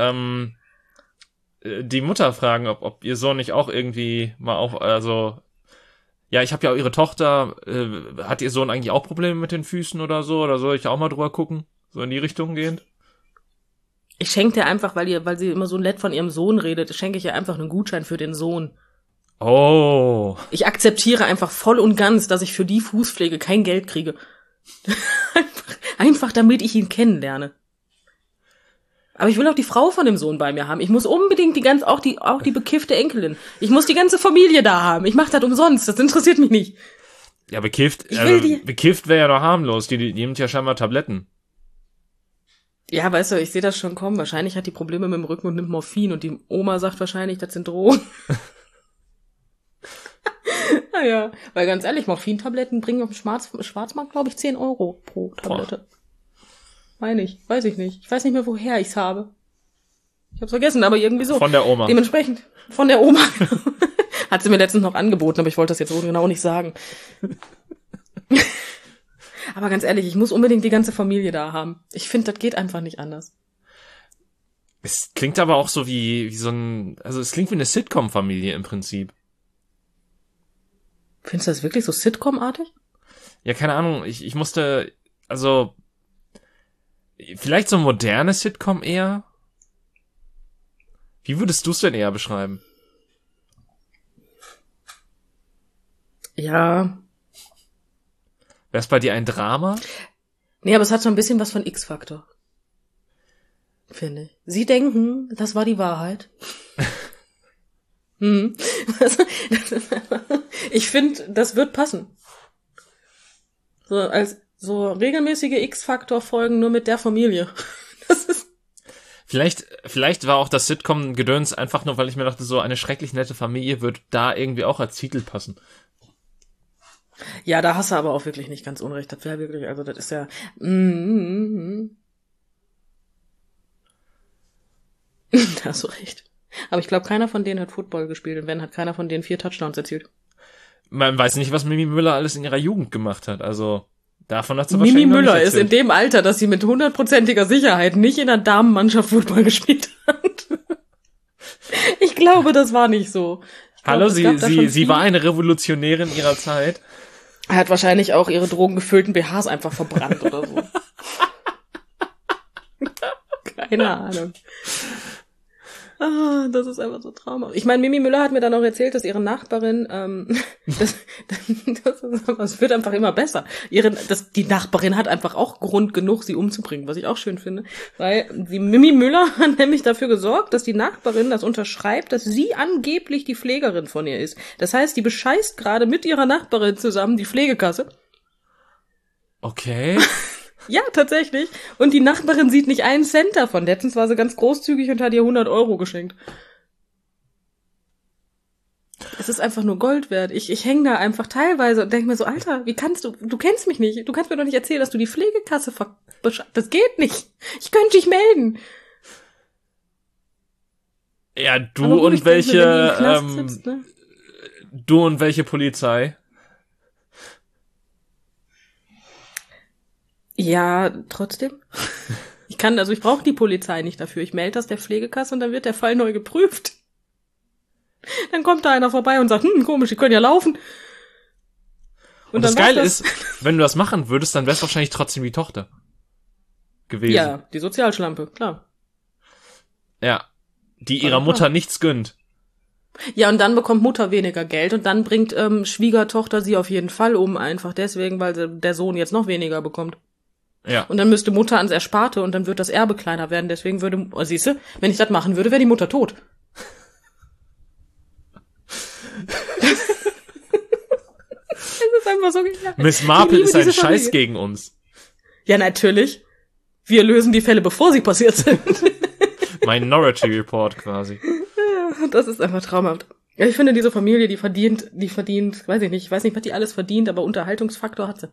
die Mutter fragen, ob ihr Sohn nicht auch irgendwie mal ja, ich habe ja auch ihre Tochter, hat ihr Sohn eigentlich auch Probleme mit den Füßen oder so? Oder soll ich auch mal drüber gucken? So in die Richtung gehend? Ich schenke dir einfach, weil sie immer so nett von ihrem Sohn redet, schenke ich ihr einfach einen Gutschein für den Sohn. Oh. Ich akzeptiere einfach voll und ganz, dass ich für die Fußpflege kein Geld kriege. einfach damit ich ihn kennenlerne. Aber ich will auch die Frau von dem Sohn bei mir haben. Ich muss unbedingt auch die bekiffte Enkelin. Ich muss die ganze Familie da haben. Ich mache das umsonst. Das interessiert mich nicht. Ja, bekifft wäre ja noch harmlos. Die nimmt ja scheinbar Tabletten. Ja, weißt du, ich sehe das schon kommen. Wahrscheinlich hat die Probleme mit dem Rücken und nimmt Morphin. Und die Oma sagt wahrscheinlich, das sind Drogen. Naja, weil ganz ehrlich, Morphintabletten bringen auf dem Schwarzmarkt, glaube ich, 10 Euro pro Tablette. Meine ich, weiß ich nicht. Ich weiß nicht mehr, woher ich's habe. Ich hab's vergessen, aber irgendwie so. Von der Oma. Dementsprechend, von der Oma. Hat sie mir letztens noch angeboten, aber ich wollte das jetzt so genau nicht sagen. Aber ganz ehrlich, ich muss unbedingt die ganze Familie da haben. Ich finde, das geht einfach nicht anders. Es klingt aber auch so wie es klingt wie eine Sitcom-Familie im Prinzip. Findest du das wirklich so Sitcom-artig? Ja, keine Ahnung, ich musste, vielleicht so ein modernes Sitcom eher? Wie würdest du es denn eher beschreiben? Ja. Wäre es bei dir ein Drama? Nee, aber es hat so ein bisschen was von X-Faktor. Finde ich. Sie denken, das war die Wahrheit. Ich finde, das wird passen. So regelmäßige X-Faktor-Folgen nur mit der Familie. Das ist Vielleicht war auch das Sitcom-Gedöns einfach nur, weil ich mir dachte, so eine schrecklich nette Familie wird da irgendwie auch als Titel passen. Ja, da hast du aber auch wirklich nicht ganz unrecht. Das wäre wirklich, also das ist ja Da hast du recht. Aber ich glaube, keiner von denen hat Football gespielt und wenn, hat keiner von denen 4 Touchdowns erzielt. Man weiß nicht, was Mimi Müller alles in ihrer Jugend gemacht hat. Also davon hat sie wahrscheinlich Mimi noch nicht Müller ist erzählt. in dem Alter, dass sie mit 100%iger Sicherheit nicht in der Damenmannschaft Football gespielt hat. Ich glaube, das war nicht so. Hallo, sie war eine Revolutionärin ihrer Zeit. Er hat wahrscheinlich auch ihre drogengefüllten BHs einfach verbrannt oder so. Keine Ahnung. Das ist einfach so traumhaft. Ich meine, Mimi Müller hat mir dann auch erzählt, dass ihre Nachbarin, das wird einfach immer besser. Die Nachbarin hat einfach auch Grund genug, sie umzubringen, was ich auch schön finde. Weil die Mimi Müller hat nämlich dafür gesorgt, dass die Nachbarin das unterschreibt, dass sie angeblich die Pflegerin von ihr ist. Das heißt, die bescheißt gerade mit ihrer Nachbarin zusammen die Pflegekasse. Okay. Ja, tatsächlich. Und die Nachbarin sieht nicht einen Cent davon. Letztens war sie ganz großzügig und hat ihr 100 Euro geschenkt. Es ist einfach nur Gold wert. Ich hänge da einfach teilweise und denke mir so, Alter, wie kannst du kennst mich nicht. Du kannst mir doch nicht erzählen, dass du die Pflegekasse das geht nicht. Ich könnte dich melden. Ja, du und welche Polizei? Ja, trotzdem. Ich brauche die Polizei nicht dafür. Ich melde das der Pflegekasse und dann wird der Fall neu geprüft. Dann kommt da einer vorbei und sagt, komisch, die können ja laufen. Und das Geile ist, wenn du das machen würdest, dann wär's wahrscheinlich trotzdem die Tochter gewesen. Ja, die Sozialschlampe, klar. Ja, die ihrer Mutter nichts gönnt. Ja, und dann bekommt Mutter weniger Geld und dann bringt Schwiegertochter sie auf jeden Fall um, einfach deswegen, weil der Sohn jetzt noch weniger bekommt. Ja. Und dann müsste Mutter ans Ersparte und dann wird das Erbe kleiner werden. Deswegen siehste, wenn ich das machen würde, wäre die Mutter tot. Das ist einfach so genial. Miss Marple ist ein Scheiß gegen uns. Ja, natürlich. Wir lösen die Fälle, bevor sie passiert sind. Minority Report quasi. Ja, das ist einfach traumhaft. Ja, ich finde, diese Familie, die verdient, weiß ich weiß nicht, was die alles verdient, aber Unterhaltungsfaktor hat sie.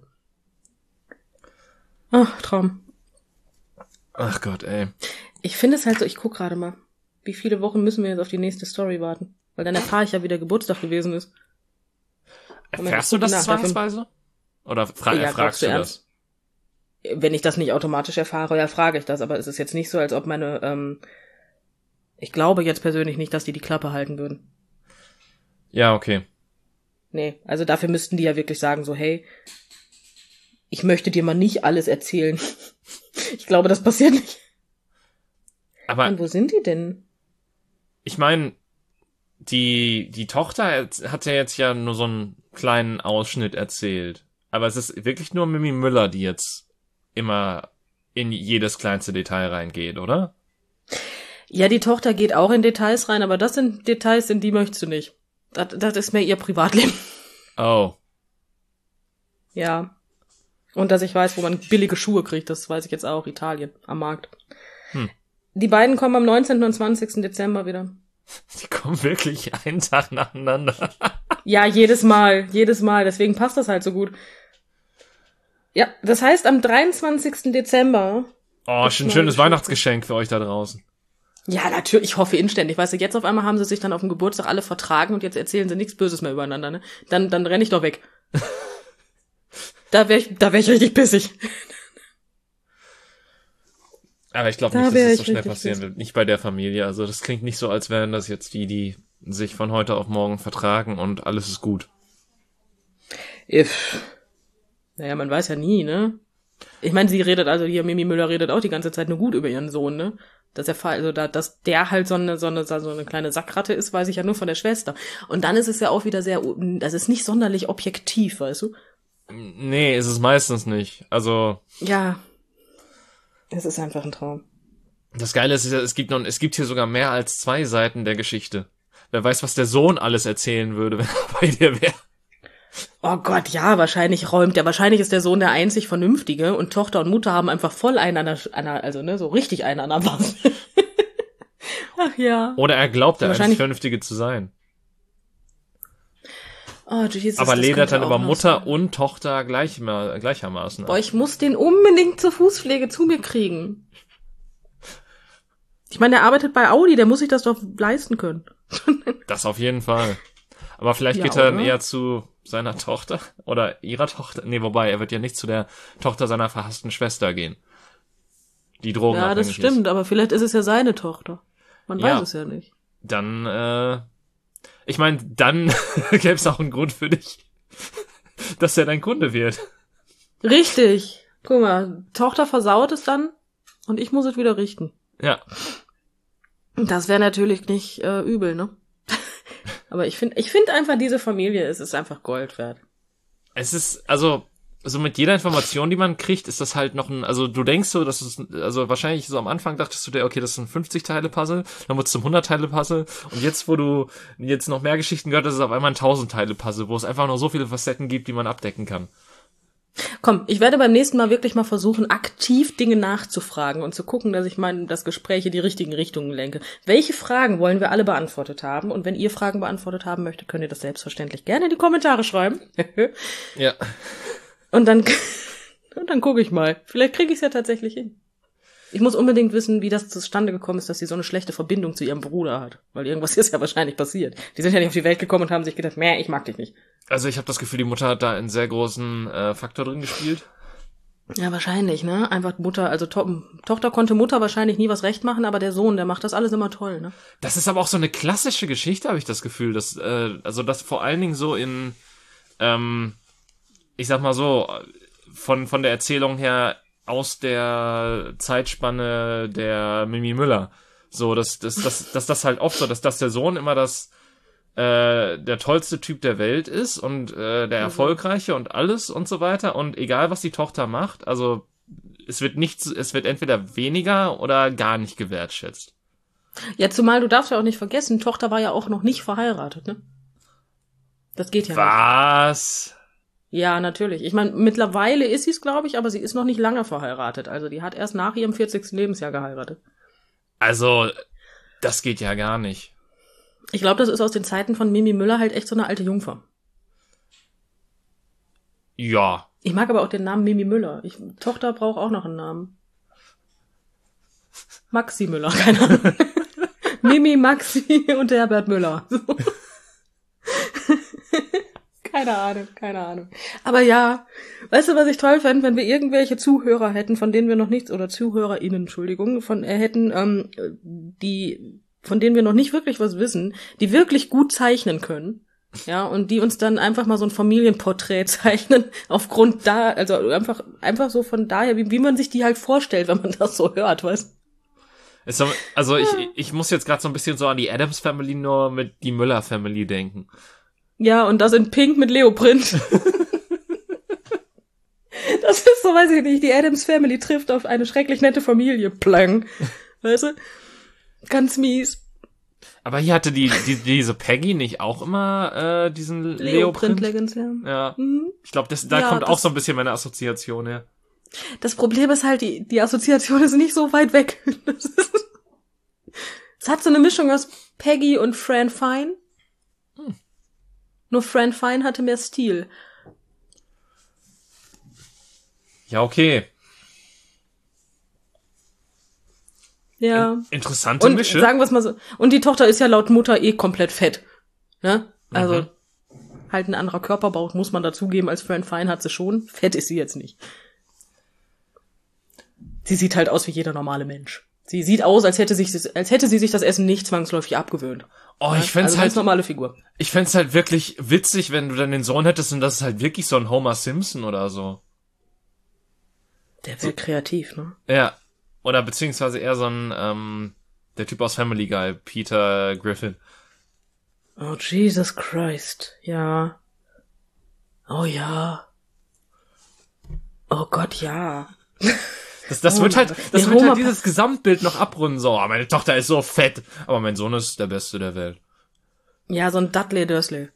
Ach, Traum. Ach Gott, ey. Ich finde es halt so, ich guck gerade mal, wie viele Wochen müssen wir jetzt auf die nächste Story warten? Weil dann erfahre ich ja, wie der Geburtstag gewesen ist. Erfährst du das zwangsweise? Oder fragst du das? Wenn ich das nicht automatisch erfahre, ja, frage ich das. Aber es ist jetzt nicht so, als ob ich glaube jetzt persönlich nicht, dass die Klappe halten würden. Ja, okay. Nee, also dafür müssten die ja wirklich sagen so, hey, ich möchte dir mal nicht alles erzählen. Ich glaube, das passiert nicht. Aber und wo sind die denn? Ich meine, die Tochter hat ja jetzt ja nur so einen kleinen Ausschnitt erzählt. Aber es ist wirklich nur Mimi Müller, die jetzt immer in jedes kleinste Detail reingeht, oder? Ja, die Tochter geht auch in Details rein, aber das sind Details, in die möchtest du nicht. Das ist mehr ihr Privatleben. Oh. Ja. Und dass ich weiß, wo man billige Schuhe kriegt, das weiß ich jetzt auch. Italien, am Markt. Die beiden kommen am 19. und 20. Dezember wieder. Die kommen wirklich einen Tag nacheinander. Ja, jedes Mal. Deswegen passt das halt so gut. Ja, das heißt, am 23. Dezember... Oh, schon ein schönes Weihnachtsgeschenk für euch da draußen. Ja, natürlich. Ich hoffe inständig. Weißt du, jetzt auf einmal haben sie sich dann auf dem Geburtstag alle vertragen und jetzt erzählen sie nichts Böses mehr übereinander, ne? Dann renn ich doch weg. Da wär ich richtig pissig. Aber ich glaube nicht, dass das so schnell passieren wird. Nicht bei der Familie. Also das klingt nicht so, als wären das jetzt die sich von heute auf morgen vertragen und alles ist gut. Naja, man weiß ja nie, ne? Ich meine, Mimi Müller redet auch die ganze Zeit nur gut über ihren Sohn, ne? Dass dass der halt so eine kleine Sackratte ist, weiß ich ja nur von der Schwester. Und dann ist es ja auch wieder das ist nicht sonderlich objektiv, weißt du? Nee, ist es meistens nicht. Also. Ja. Es ist einfach ein Traum. Das Geile ist, es gibt hier sogar mehr als 2 Seiten der Geschichte. Wer weiß, was der Sohn alles erzählen würde, wenn er bei dir wäre. Oh Gott, ja, wahrscheinlich ist der Sohn der einzig Vernünftige und Tochter und Mutter haben einfach voll so richtig einen an der Waffe. Ach ja. Oder er glaubt, der einzig Vernünftige zu sein. Oh, Jesus, aber ledert dann über Mutter und Tochter gleichermaßen. Boah, ich muss den unbedingt zur Fußpflege zu mir kriegen. Ich meine, der arbeitet bei Audi, der muss sich das doch leisten können. Das auf jeden Fall. Aber vielleicht geht er dann eher zu seiner Tochter oder ihrer Tochter. Nee, wobei, er wird ja nicht zu der Tochter seiner verhassten Schwester gehen. Die drogenabhängig ist. Ja, das stimmt, aber vielleicht ist es ja seine Tochter. Man weiß es ja nicht. Dann, ich meine, dann gäbe es auch einen Grund für dich, dass er dein Kunde wird. Richtig. Guck mal, Tochter versaut es dann und ich muss es wieder richten. Ja. Das wäre natürlich nicht übel, ne? Aber ich finde einfach, diese Familie ist einfach Gold wert. Es ist, also mit jeder Information, die man kriegt, ist das halt noch also du denkst so, dass es, also wahrscheinlich so am Anfang dachtest du dir, okay, das ist ein 50-Teile-Puzzle, dann wird es zum 100-Teile-Puzzle und jetzt, wo du jetzt noch mehr Geschichten gehört, ist es auf einmal ein 1000-Teile-Puzzle, wo es einfach noch so viele Facetten gibt, die man abdecken kann. Komm, ich werde beim nächsten Mal wirklich mal versuchen, aktiv Dinge nachzufragen und zu gucken, dass ich das Gespräch in die richtigen Richtungen lenke. Welche Fragen wollen wir alle beantwortet haben? Und wenn ihr Fragen beantwortet haben möchtet, könnt ihr das selbstverständlich gerne in die Kommentare schreiben. Ja. Und dann gucke ich mal. Vielleicht kriege ich es ja tatsächlich hin. Ich muss unbedingt wissen, wie das zustande gekommen ist, dass sie so eine schlechte Verbindung zu ihrem Bruder hat. Weil irgendwas ist ja wahrscheinlich passiert. Die sind ja nicht auf die Welt gekommen und haben sich gedacht, ich mag dich nicht. Also ich habe das Gefühl, die Mutter hat da einen sehr großen Faktor drin gespielt. Ja, wahrscheinlich, ne? Einfach Mutter, also Tochter konnte Mutter wahrscheinlich nie was recht machen, aber der Sohn, der macht das alles immer toll, ne? Das ist aber auch so eine klassische Geschichte, habe ich das Gefühl. Dass, das vor allen Dingen so in, ich sag mal so, von der Erzählung her aus der Zeitspanne der Mimi Müller. So, dass das halt oft so, dass das der Sohn immer der tollste Typ der Welt ist und der Erfolgreiche und alles und so weiter. Und egal, was die Tochter macht, also es wird entweder weniger oder gar nicht gewertschätzt. Ja, zumal du darfst ja auch nicht vergessen, Tochter war ja auch noch nicht verheiratet, ne? Das geht ja nicht. Was? Ja, natürlich. Ich meine, mittlerweile ist sie es, glaube ich, aber sie ist noch nicht lange verheiratet. Also die hat erst nach ihrem 40. Lebensjahr geheiratet. Also, das geht ja gar nicht. Ich glaube, das ist aus den Zeiten von Mimi Müller halt echt so eine alte Jungfer. Ja. Ich mag aber auch den Namen Mimi Müller. Tochter braucht auch noch einen Namen. Maxi Müller, keine Ahnung. Mimi, Maxi und Herbert Müller. So. Keine Ahnung. Aber ja, weißt du, was ich toll fände, wenn wir irgendwelche Zuhörer hätten, von denen wir noch nichts, oder ZuhörerInnen, Entschuldigung, von denen wir noch nicht wirklich was wissen, die wirklich gut zeichnen können. Ja, und die uns dann einfach mal so ein Familienporträt zeichnen, also einfach so von daher, wie man sich die halt vorstellt, wenn man das so hört, weißt du? Also ich muss jetzt gerade so ein bisschen so an die Addams Family nur mit die Müller Family denken. Ja, und das in Pink mit Leoprint. Das ist so, weiß ich nicht, die Addams Family trifft auf eine schrecklich nette Familie. Plang. Weißt du? Ganz mies. Aber hier hatte diese Peggy nicht auch immer diesen Leoprint Legends, ja. Ja. Mhm. Ich glaube, da kommt auch so ein bisschen meine Assoziation her. Das Problem ist halt, die Assoziation ist nicht so weit weg. Es hat so eine Mischung aus Peggy und Fran Fine. Nur Fran Fine hatte mehr Stil. Ja, okay. Ja. Interessante Mische. Sagen wir es mal so. Und die Tochter ist ja laut Mutter komplett fett. Ne? Also, halt ein anderer Körperbau, muss man dazugeben, als Fran Fine hat sie schon. Fett ist sie jetzt nicht. Sie sieht halt aus wie jeder normale Mensch. Sie sieht aus, als hätte sie sich das Essen nicht zwangsläufig abgewöhnt. Oh, ich fänd's halt, ganz normale Figur. Ich fänd's halt wirklich witzig, wenn du dann den Sohn hättest und das ist halt wirklich so ein Homer Simpson oder so. Der wäre kreativ, ne? Ja. Oder beziehungsweise eher so ein, der Typ aus Family Guy, Peter Griffin. Oh, Jesus Christ. Ja. Oh ja. Oh Gott, das wird halt dieses Gesamtbild noch abrunden, so, oh, meine Tochter ist so fett, aber mein Sohn ist der Beste der Welt. Ja, so ein Dudley Dursley.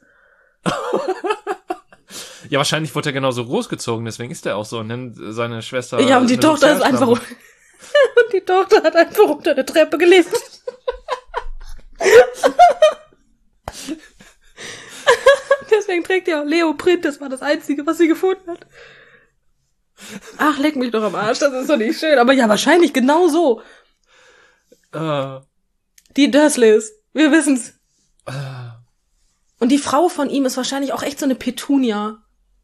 Ja, wahrscheinlich wurde er genauso großgezogen, deswegen ist er auch so und nennt seine Schwester. Ja, und die Tochter ist einfach, und die Tochter hat einfach unter der Treppe gelebt. Deswegen trägt ja auch Leoprint, das war das Einzige, was sie gefunden hat. Ach, leck mich doch am Arsch, das ist doch nicht schön. Aber ja, wahrscheinlich genau so. Die Dursleys, wir wissen's. Und die Frau von ihm ist wahrscheinlich auch echt so eine Petunia.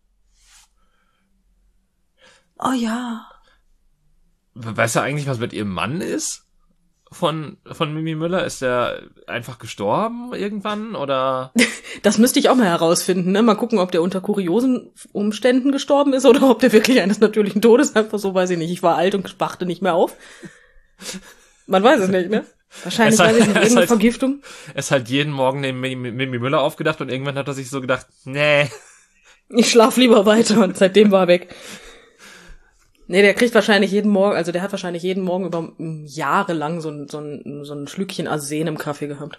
Oh ja. Weißt du eigentlich, was mit ihrem Mann ist? Von Mimi Müller? Ist der einfach gestorben irgendwann, oder? Das müsste ich auch mal herausfinden, ne? Mal gucken, ob der unter kuriosen Umständen gestorben ist oder ob der wirklich eines natürlichen Todes einfach so, weiß ich nicht. Ich war alt und spachte nicht mehr auf. Man weiß es nicht, ne? Wahrscheinlich, weiß ich nicht, irgendeine Vergiftung. Er ist halt jeden Morgen neben Mimi Müller aufgedacht und irgendwann hat er sich so gedacht, nee. Ich schlaf lieber weiter und seitdem war er weg. Nee, der kriegt wahrscheinlich jeden Morgen, also der hat wahrscheinlich jeden Morgen über jahrelang so ein Schlückchen Arsen im Kaffee gehabt.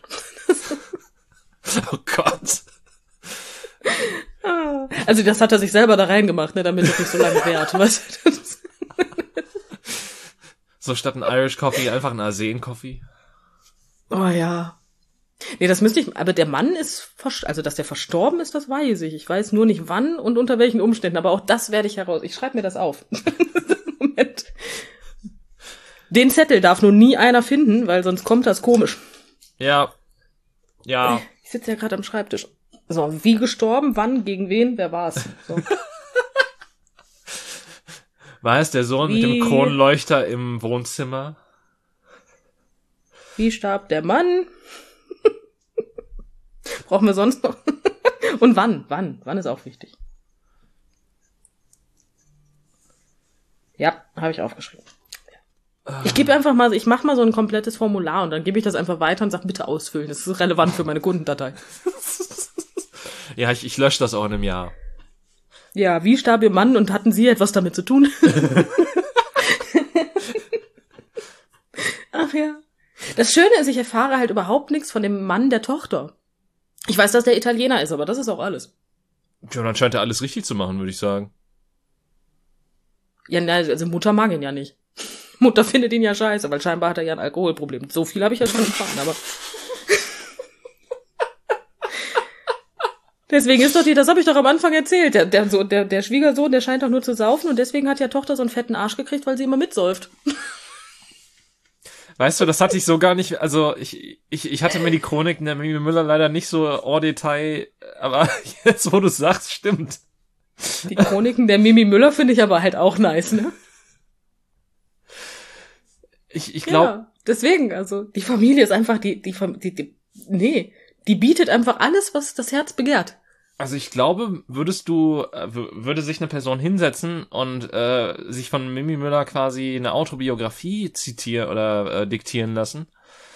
Oh Gott. Also das hat er sich selber da reingemacht, ne, damit es nicht so lange währt, weißt du? So statt ein Irish Coffee einfach ein Arsen Coffee. Oh ja. Nee, das müsste ich, aber der Mann ist, also dass der verstorben ist, das weiß ich. Ich weiß nur nicht wann und unter welchen Umständen, aber auch das werde ich ich schreibe mir das auf. Moment. Den Zettel darf nur nie einer finden, weil sonst kommt das komisch. Ja. Ja. Ich sitze ja gerade am Schreibtisch. So, wie gestorben, wann, gegen wen, wer war's? So. War es der Sohn mit dem Kronleuchter im Wohnzimmer? Wie starb der Mann? Brauchen wir sonst noch? Und wann? Wann ist auch wichtig. Ja, habe ich aufgeschrieben. Ich mache mal so ein komplettes Formular und dann gebe ich das einfach weiter und sage, bitte ausfüllen. Das ist relevant für meine Kundendatei. Ja, ich lösche das auch in einem Jahr. Ja, wie starb Ihr Mann und hatten Sie etwas damit zu tun? Ach ja. Das Schöne ist, ich erfahre halt überhaupt nichts von dem Mann der Tochter. Ich weiß, dass der Italiener ist, aber das ist auch alles. Ja, dann scheint er alles richtig zu machen, würde ich sagen. Ja, also Mutter mag ihn ja nicht. Mutter findet ihn ja scheiße, weil scheinbar hat er ja ein Alkoholproblem. So viel habe ich ja schon erfahren, aber... Deswegen ist doch das habe ich doch am Anfang erzählt. Der Schwiegersohn, der scheint doch nur zu saufen und deswegen hat ja Tochter so einen fetten Arsch gekriegt, weil sie immer mitsäuft. Weißt du, das hatte ich so gar nicht, also ich hatte mir die Chroniken der Mimi Müller leider nicht so en Detail aber jetzt, wo du sagst, stimmt. Die Chroniken der Mimi Müller finde ich aber halt auch nice, ne? Ich glaube... Ja, deswegen, also, die Familie ist einfach die bietet einfach alles, was das Herz begehrt. Also ich glaube, würde sich eine Person hinsetzen und sich von Mimi Müller quasi eine Autobiografie zitieren oder diktieren lassen,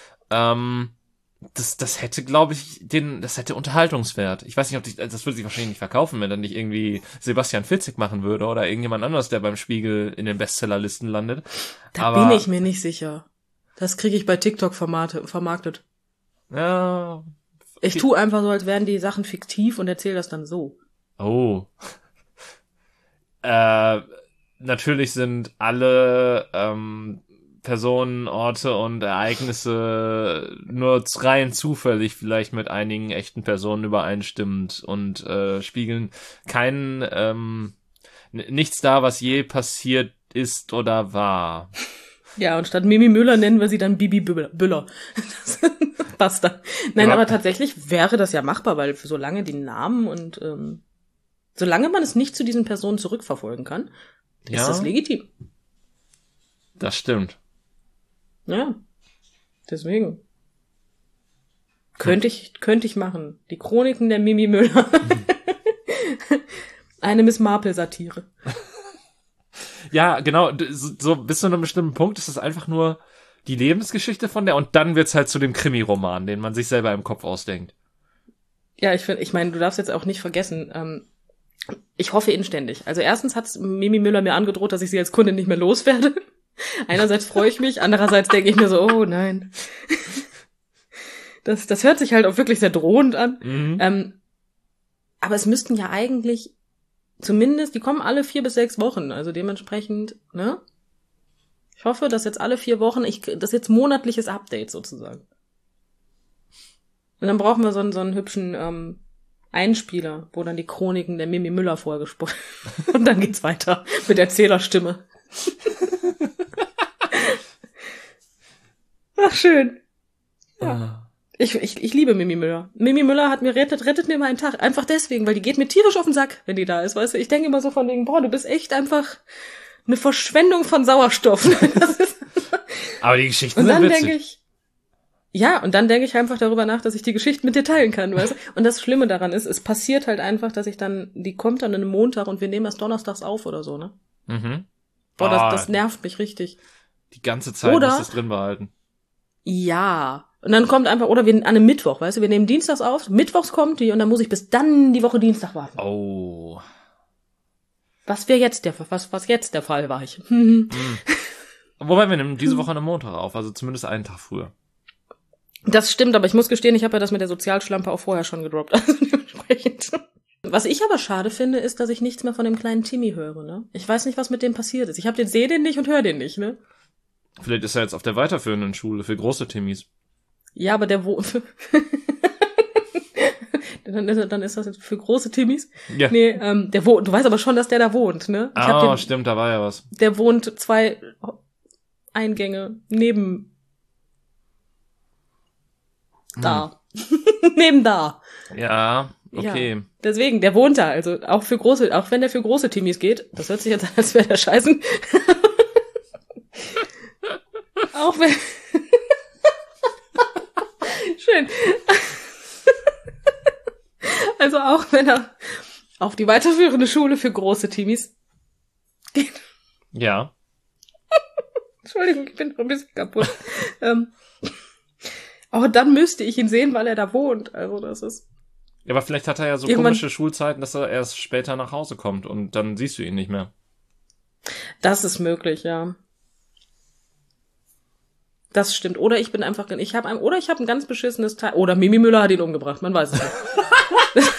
das hätte, glaube ich, das hätte Unterhaltungswert. Ich weiß nicht, das würde sich wahrscheinlich nicht verkaufen, wenn dann nicht irgendwie Sebastian Fitzek machen würde oder irgendjemand anderes, der beim Spiegel in den Bestsellerlisten landet. Da bin ich mir nicht sicher. Das kriege ich bei TikTok vermarktet. Ja. Ich tue einfach so, als wären die Sachen fiktiv und erzähle das dann so. Oh. Natürlich sind alle Personen, Orte und Ereignisse nur rein zufällig vielleicht mit einigen echten Personen übereinstimmend und spiegeln nichts da, was je passiert ist oder war. Ja, und statt Mimi Müller nennen wir sie dann Bibi Büller. Das passt dann. Nein, aber tatsächlich wäre das ja machbar, weil solange die Namen und solange man es nicht zu diesen Personen zurückverfolgen kann, ist das legitim. Das stimmt. Ja, deswegen. Könnte ich machen. Die Chroniken der Mimi Müller. Eine Miss Marple-Satire. Ja, genau, so bis zu einem bestimmten Punkt ist es einfach nur die Lebensgeschichte von der und dann wird's halt zu dem Krimi-Roman, den man sich selber im Kopf ausdenkt. Ja, ich meine, du darfst jetzt auch nicht vergessen, ich hoffe inständig. Also erstens hat Mimi Müller mir angedroht, dass ich sie als Kundin nicht mehr loswerde. Einerseits freue ich mich, andererseits denke ich mir so, oh nein. Das hört sich halt auch wirklich sehr drohend an. Mhm. Aber es müssten ja eigentlich zumindest, die kommen alle 4 bis 6 Wochen, also dementsprechend, ne? Ich hoffe, dass jetzt alle 4 Wochen, das ist jetzt monatliches Update sozusagen. Und dann brauchen wir so einen hübschen Einspieler, wo dann die Chroniken der Mimi Müller vorgesprochen. Und dann geht's weiter mit Erzählerstimme. Ach, schön. Ja. Ich liebe Mimi Müller. Mimi Müller rettet mir mal einen Tag. Einfach deswegen, weil die geht mir tierisch auf den Sack, wenn die da ist, weißt du. Ich denke immer so von wegen, boah, du bist echt einfach eine Verschwendung von Sauerstoff. Aber die Geschichten sind witzig. Und dann denke ich einfach darüber nach, dass ich die Geschichten mit dir teilen kann, weißt du. Und das Schlimme daran ist, es passiert halt einfach, dass die kommt dann an einem Montag und wir nehmen erst donnerstags auf oder so, ne? Mhm. Boah, das nervt mich richtig. Die ganze Zeit musst du es drin behalten. Ja. Und dann kommt einfach, oder wir an einem Mittwoch, weißt du, wir nehmen dienstags auf, mittwochs kommt die und dann muss ich bis dann die Woche Dienstag warten. Oh. Was jetzt der Fall war ich. Wobei wir nehmen diese Woche am Montag auf, also zumindest einen Tag früher. Das stimmt, aber ich muss gestehen, ich habe ja das mit der Sozialschlampe auch vorher schon gedroppt. Also dementsprechend. Was ich aber schade finde, ist, dass ich nichts mehr von dem kleinen Timmy höre, ne? Ich weiß nicht, was mit dem passiert ist. Sehe den nicht und höre den nicht, ne? Vielleicht ist er jetzt auf der weiterführenden Schule für große Timmys. Ja, aber der wohnt. Dann ist das jetzt für große Timmys. Ja. Nee, der wohnt. Du weißt aber schon, dass der da wohnt, ne? Stimmt, da war ja was. Der wohnt 2 Eingänge neben da. Neben da. Ja, okay. Ja, deswegen, der wohnt da. Also auch wenn der für große Timmys geht, das hört sich jetzt an, als wäre der scheißen. Auch wenn. Schön. Also auch wenn er auf die weiterführende Schule für große Timmys geht. Ja. Entschuldigung, ich bin noch ein bisschen kaputt. Aber dann müsste ich ihn sehen, weil er da wohnt. Also das ist. Ja, aber vielleicht hat er ja so komische Schulzeiten, dass er erst später nach Hause kommt und dann siehst du ihn nicht mehr. Das ist möglich, ja. Das stimmt. Oder ich habe ein ganz beschissenes Teil. Oder Mimi Müller hat ihn umgebracht. Man weiß es nicht.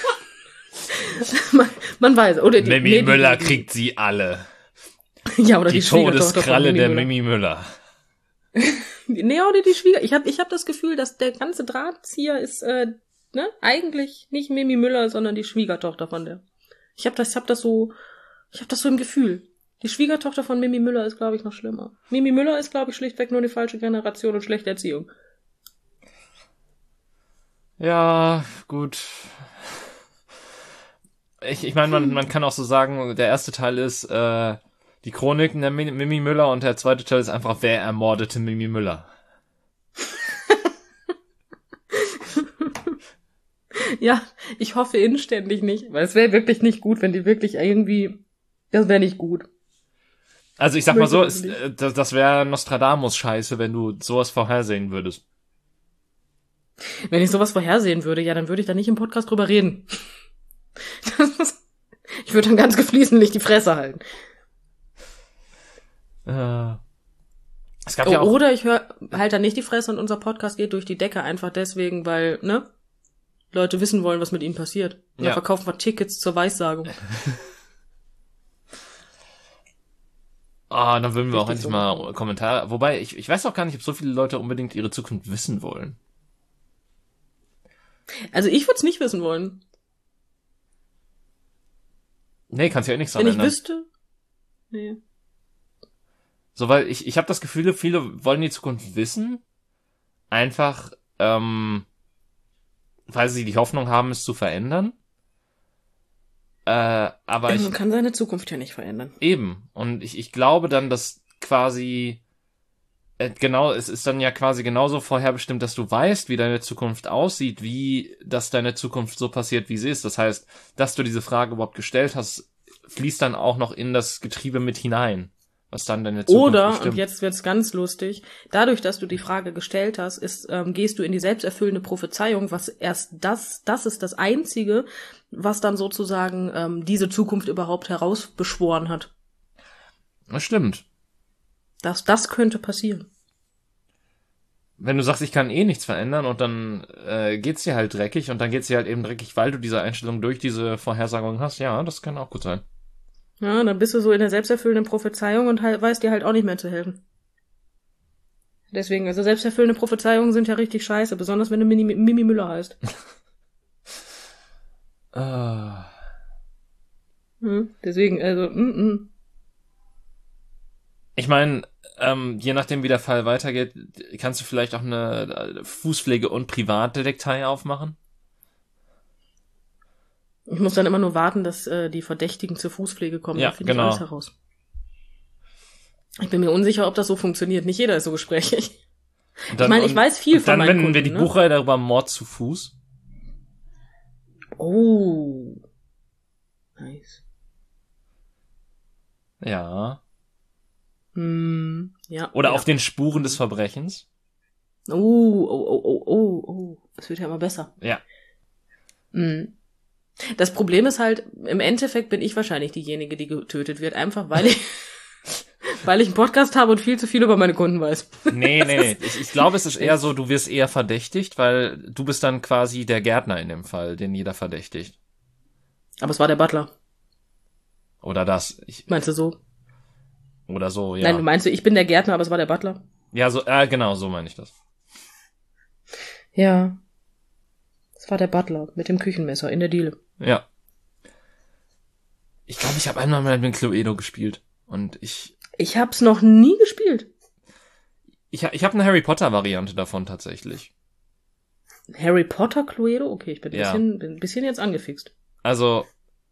man weiß. Oder Mimi Müller kriegt sie alle. Ja, oder die Todeskralle der Mimi Müller. Nee, oder die Schwiegertochter. Ich hab das Gefühl, dass der ganze Drahtzieher ist, eigentlich nicht Mimi Müller, sondern die Schwiegertochter von der. Ich hab das so im Gefühl. Die Schwiegertochter von Mimi Müller ist, glaube ich, noch schlimmer. Mimi Müller ist, glaube ich, schlichtweg nur die falsche Generation und schlechte Erziehung. Ja, gut. Ich meine, man kann auch so sagen, der erste Teil ist die Chroniken der Mimi Müller und der zweite Teil ist einfach, wer ermordete Mimi Müller. Ja, ich hoffe inständig nicht, weil es wäre wirklich nicht gut, wenn die wirklich irgendwie, das wäre nicht gut. Also ich sag mal so, das wäre Nostradamus-Scheiße, wenn du sowas vorhersehen würdest. Wenn ich sowas vorhersehen würde, ja, dann würde ich da nicht im Podcast drüber reden. Ich würde dann ganz geflissentlich die Fresse halten. Es gab ja auch, oder ich halt dann nicht die Fresse und unser Podcast geht durch die Decke einfach deswegen, weil, ne? Leute wissen wollen, was mit ihnen passiert. Und dann verkaufen wir Tickets zur Weissagung. Dann würden wir auch endlich mal Kommentare. Wobei, ich weiß auch gar nicht, ob so viele Leute unbedingt ihre Zukunft wissen wollen. Also ich würde es nicht wissen wollen. Nee, kannst ja eh nichts dran ändern. Wenn ich wüsste? Nee. So, weil ich habe das Gefühl, viele wollen die Zukunft wissen. Einfach, weil sie die Hoffnung haben, es zu verändern. Aber man kann seine Zukunft ja nicht verändern. Eben. Und ich glaube dann, dass quasi es ist dann ja quasi genauso vorherbestimmt, dass du weißt, wie deine Zukunft aussieht, wie dass deine Zukunft so passiert, wie sie ist. Das heißt, dass du diese Frage überhaupt gestellt hast, fließt dann auch noch in das Getriebe mit hinein, was dann deine Zukunft bestimmt. Und jetzt wird's ganz lustig, dadurch, dass du die Frage gestellt hast, gehst du in die selbsterfüllende Prophezeiung, was erst das ist das Einzige, was dann sozusagen diese Zukunft überhaupt herausbeschworen hat. Das stimmt. Das könnte passieren. Wenn du sagst, ich kann eh nichts verändern und dann geht's dir halt dreckig und dann geht's dir halt eben dreckig, weil du diese Einstellung durch diese Vorhersagung hast, ja, das kann auch gut sein. Ja, dann bist du so in der selbsterfüllenden Prophezeiung und weißt dir halt auch nicht mehr zu helfen. Deswegen, also selbsterfüllende Prophezeiungen sind ja richtig scheiße, besonders wenn du Mimi Müller heißt. Deswegen, also, Ich meine, je nachdem, wie der Fall weitergeht, kannst du vielleicht auch eine Fußpflege- und Privatdetektei aufmachen? Ich muss dann immer nur warten, dass die Verdächtigen zur Fußpflege kommen. Ja, da finde genau. ich alles heraus. Ich bin mir unsicher, ob das so funktioniert. Nicht jeder ist so gesprächig. Ich meine, ich weiß viel von meinen Kunden. Dann wenden wir die Buchreihe darüber Mord zu Fuß. Oh. Nice. Ja. Ja. Oder auf den Spuren des Verbrechens. Oh. Das wird ja immer besser. Ja. Das Problem ist halt, im Endeffekt bin ich wahrscheinlich diejenige, die getötet wird, einfach weil ich einen Podcast habe und viel zu viel über meine Kunden weiß. Nee. Ich glaube, es ist eher so, du wirst eher verdächtigt, weil du bist dann quasi der Gärtner in dem Fall, den jeder verdächtigt. Aber es war der Butler. Oder das. Meinst du so? Oder so, ja. Nein, du meinst, ich bin der Gärtner, aber es war der Butler? Ja, so, genau, so meine ich das. Ja. Es war der Butler mit dem Küchenmesser in der Diele. Ja. Ich glaube, ich habe einmal mal mit Cluedo gespielt. Und ich hab's noch nie gespielt. Ich habe eine Harry Potter Variante davon tatsächlich. Harry Potter Cluedo? Okay, ich bin ein bisschen jetzt angefixt. Also,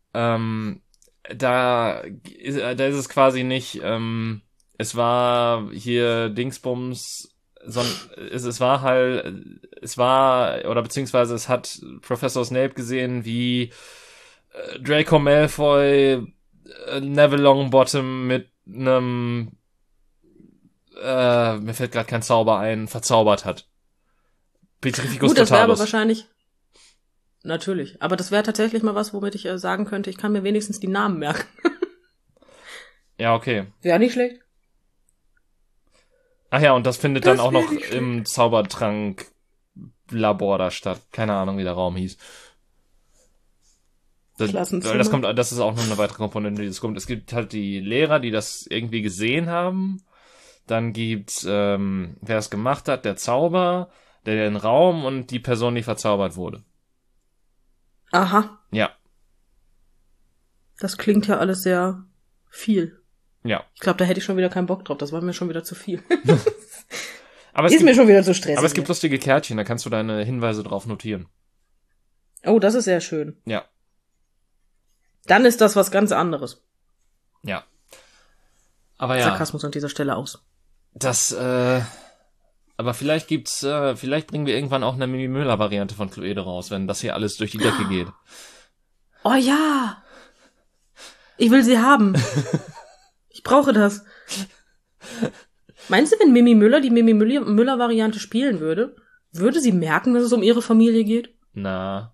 da ist es quasi nicht, es war hier Dingsbums, es hat Professor Snape gesehen, wie Draco Malfoy Neville Longbottom mit einem mir fällt gerade kein Zauber ein, verzaubert hat. Petrificus Totalus. Das wäre aber wahrscheinlich natürlich. Aber das wäre tatsächlich mal was, womit ich sagen könnte, ich kann mir wenigstens die Namen merken. Ja, okay. Wäre nicht schlecht. Ach ja, und das findet dann auch noch im Zaubertrank-Labor da statt. Keine Ahnung, wie der Raum hieß. Das ist auch noch eine weitere Komponente, die das kommt. Es gibt halt die Lehrer, die das irgendwie gesehen haben. Dann gibt's, wer es gemacht hat, der Zauber, den Raum und die Person, die verzaubert wurde. Aha. Ja. Das klingt ja alles sehr viel. Ja. Ich glaube, da hätte ich schon wieder keinen Bock drauf. Das war mir schon wieder zu viel. Mir schon wieder zu stressig. Aber es gibt lustige Kärtchen, da kannst du deine Hinweise drauf notieren. Oh, das ist sehr schön. Ja. Dann ist das was ganz anderes. Ja. Aber ja. Sarkasmus an dieser Stelle aus. Aber vielleicht bringen wir irgendwann auch eine Mimi Müller-Variante von Cluedo raus, wenn das hier alles durch die Decke geht. Oh ja! Ich will sie haben. Ich brauche das. Meinst du, wenn Mimi Müller die Mimi Müller-Variante spielen würde sie merken, dass es um ihre Familie geht? Na.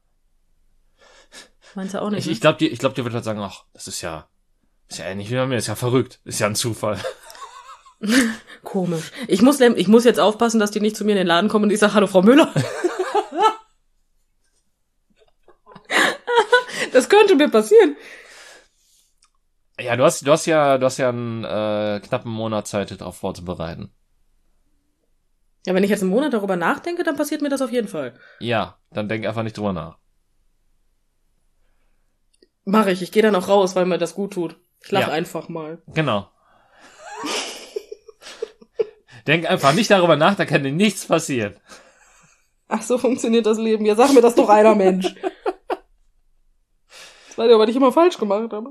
Meinst du auch nicht? Ich glaube, die wird halt sagen, ach, das ist ja ähnlich wie bei mir, ist ja verrückt, ist ja ein Zufall. Komisch. Ich muss jetzt aufpassen, dass die nicht zu mir in den Laden kommen und ich sage, hallo Frau Müller. Das könnte mir passieren. Ja, du hast ja einen knappen Monat Zeit, darauf vorzubereiten. Ja, wenn ich jetzt einen Monat darüber nachdenke, dann passiert mir das auf jeden Fall. Ja, dann denk einfach nicht drüber nach. Mache ich. Ich gehe dann auch raus, weil mir das gut tut. Ich lache einfach mal. Genau. Denk einfach nicht darüber nach, da kann dir nichts passieren. Ach, so funktioniert das Leben. Ja, sag mir das doch einer, Mensch. Das weiß ich aber nicht immer falsch gemacht habe.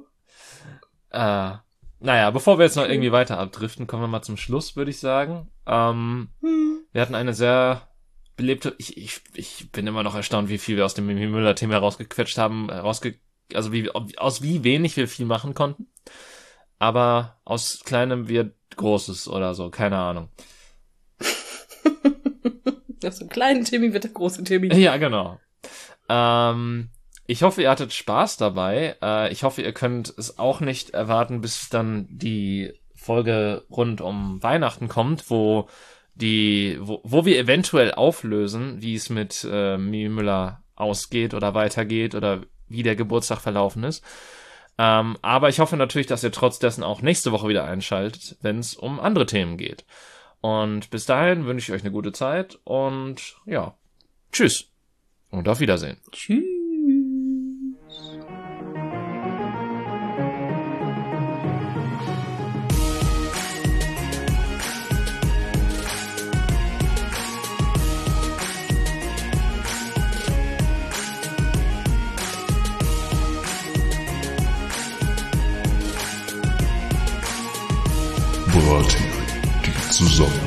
Naja, bevor wir jetzt noch irgendwie weiter abdriften, kommen wir mal zum Schluss, würde ich sagen. Wir hatten eine sehr belebte, ich bin immer noch erstaunt, wie viel wir aus dem Mimi Müller-Thema rausgequetscht haben, aus wie wenig wir viel machen konnten. Aber aus kleinem wird Großes oder so, keine Ahnung. Aus dem kleinen Timmy wird der große Timmy. Ja, genau. Ich hoffe, ihr hattet Spaß dabei. Ich hoffe, ihr könnt es auch nicht erwarten, bis dann die Folge rund um Weihnachten kommt, wo wir eventuell auflösen, wie es mit Mimi Müller ausgeht oder weitergeht oder wie der Geburtstag verlaufen ist. Aber ich hoffe natürlich, dass ihr trotz dessen auch nächste Woche wieder einschaltet, wenn es um andere Themen geht. Und bis dahin wünsche ich euch eine gute Zeit und ja, tschüss und auf Wiedersehen. Tschüss. Die zusammen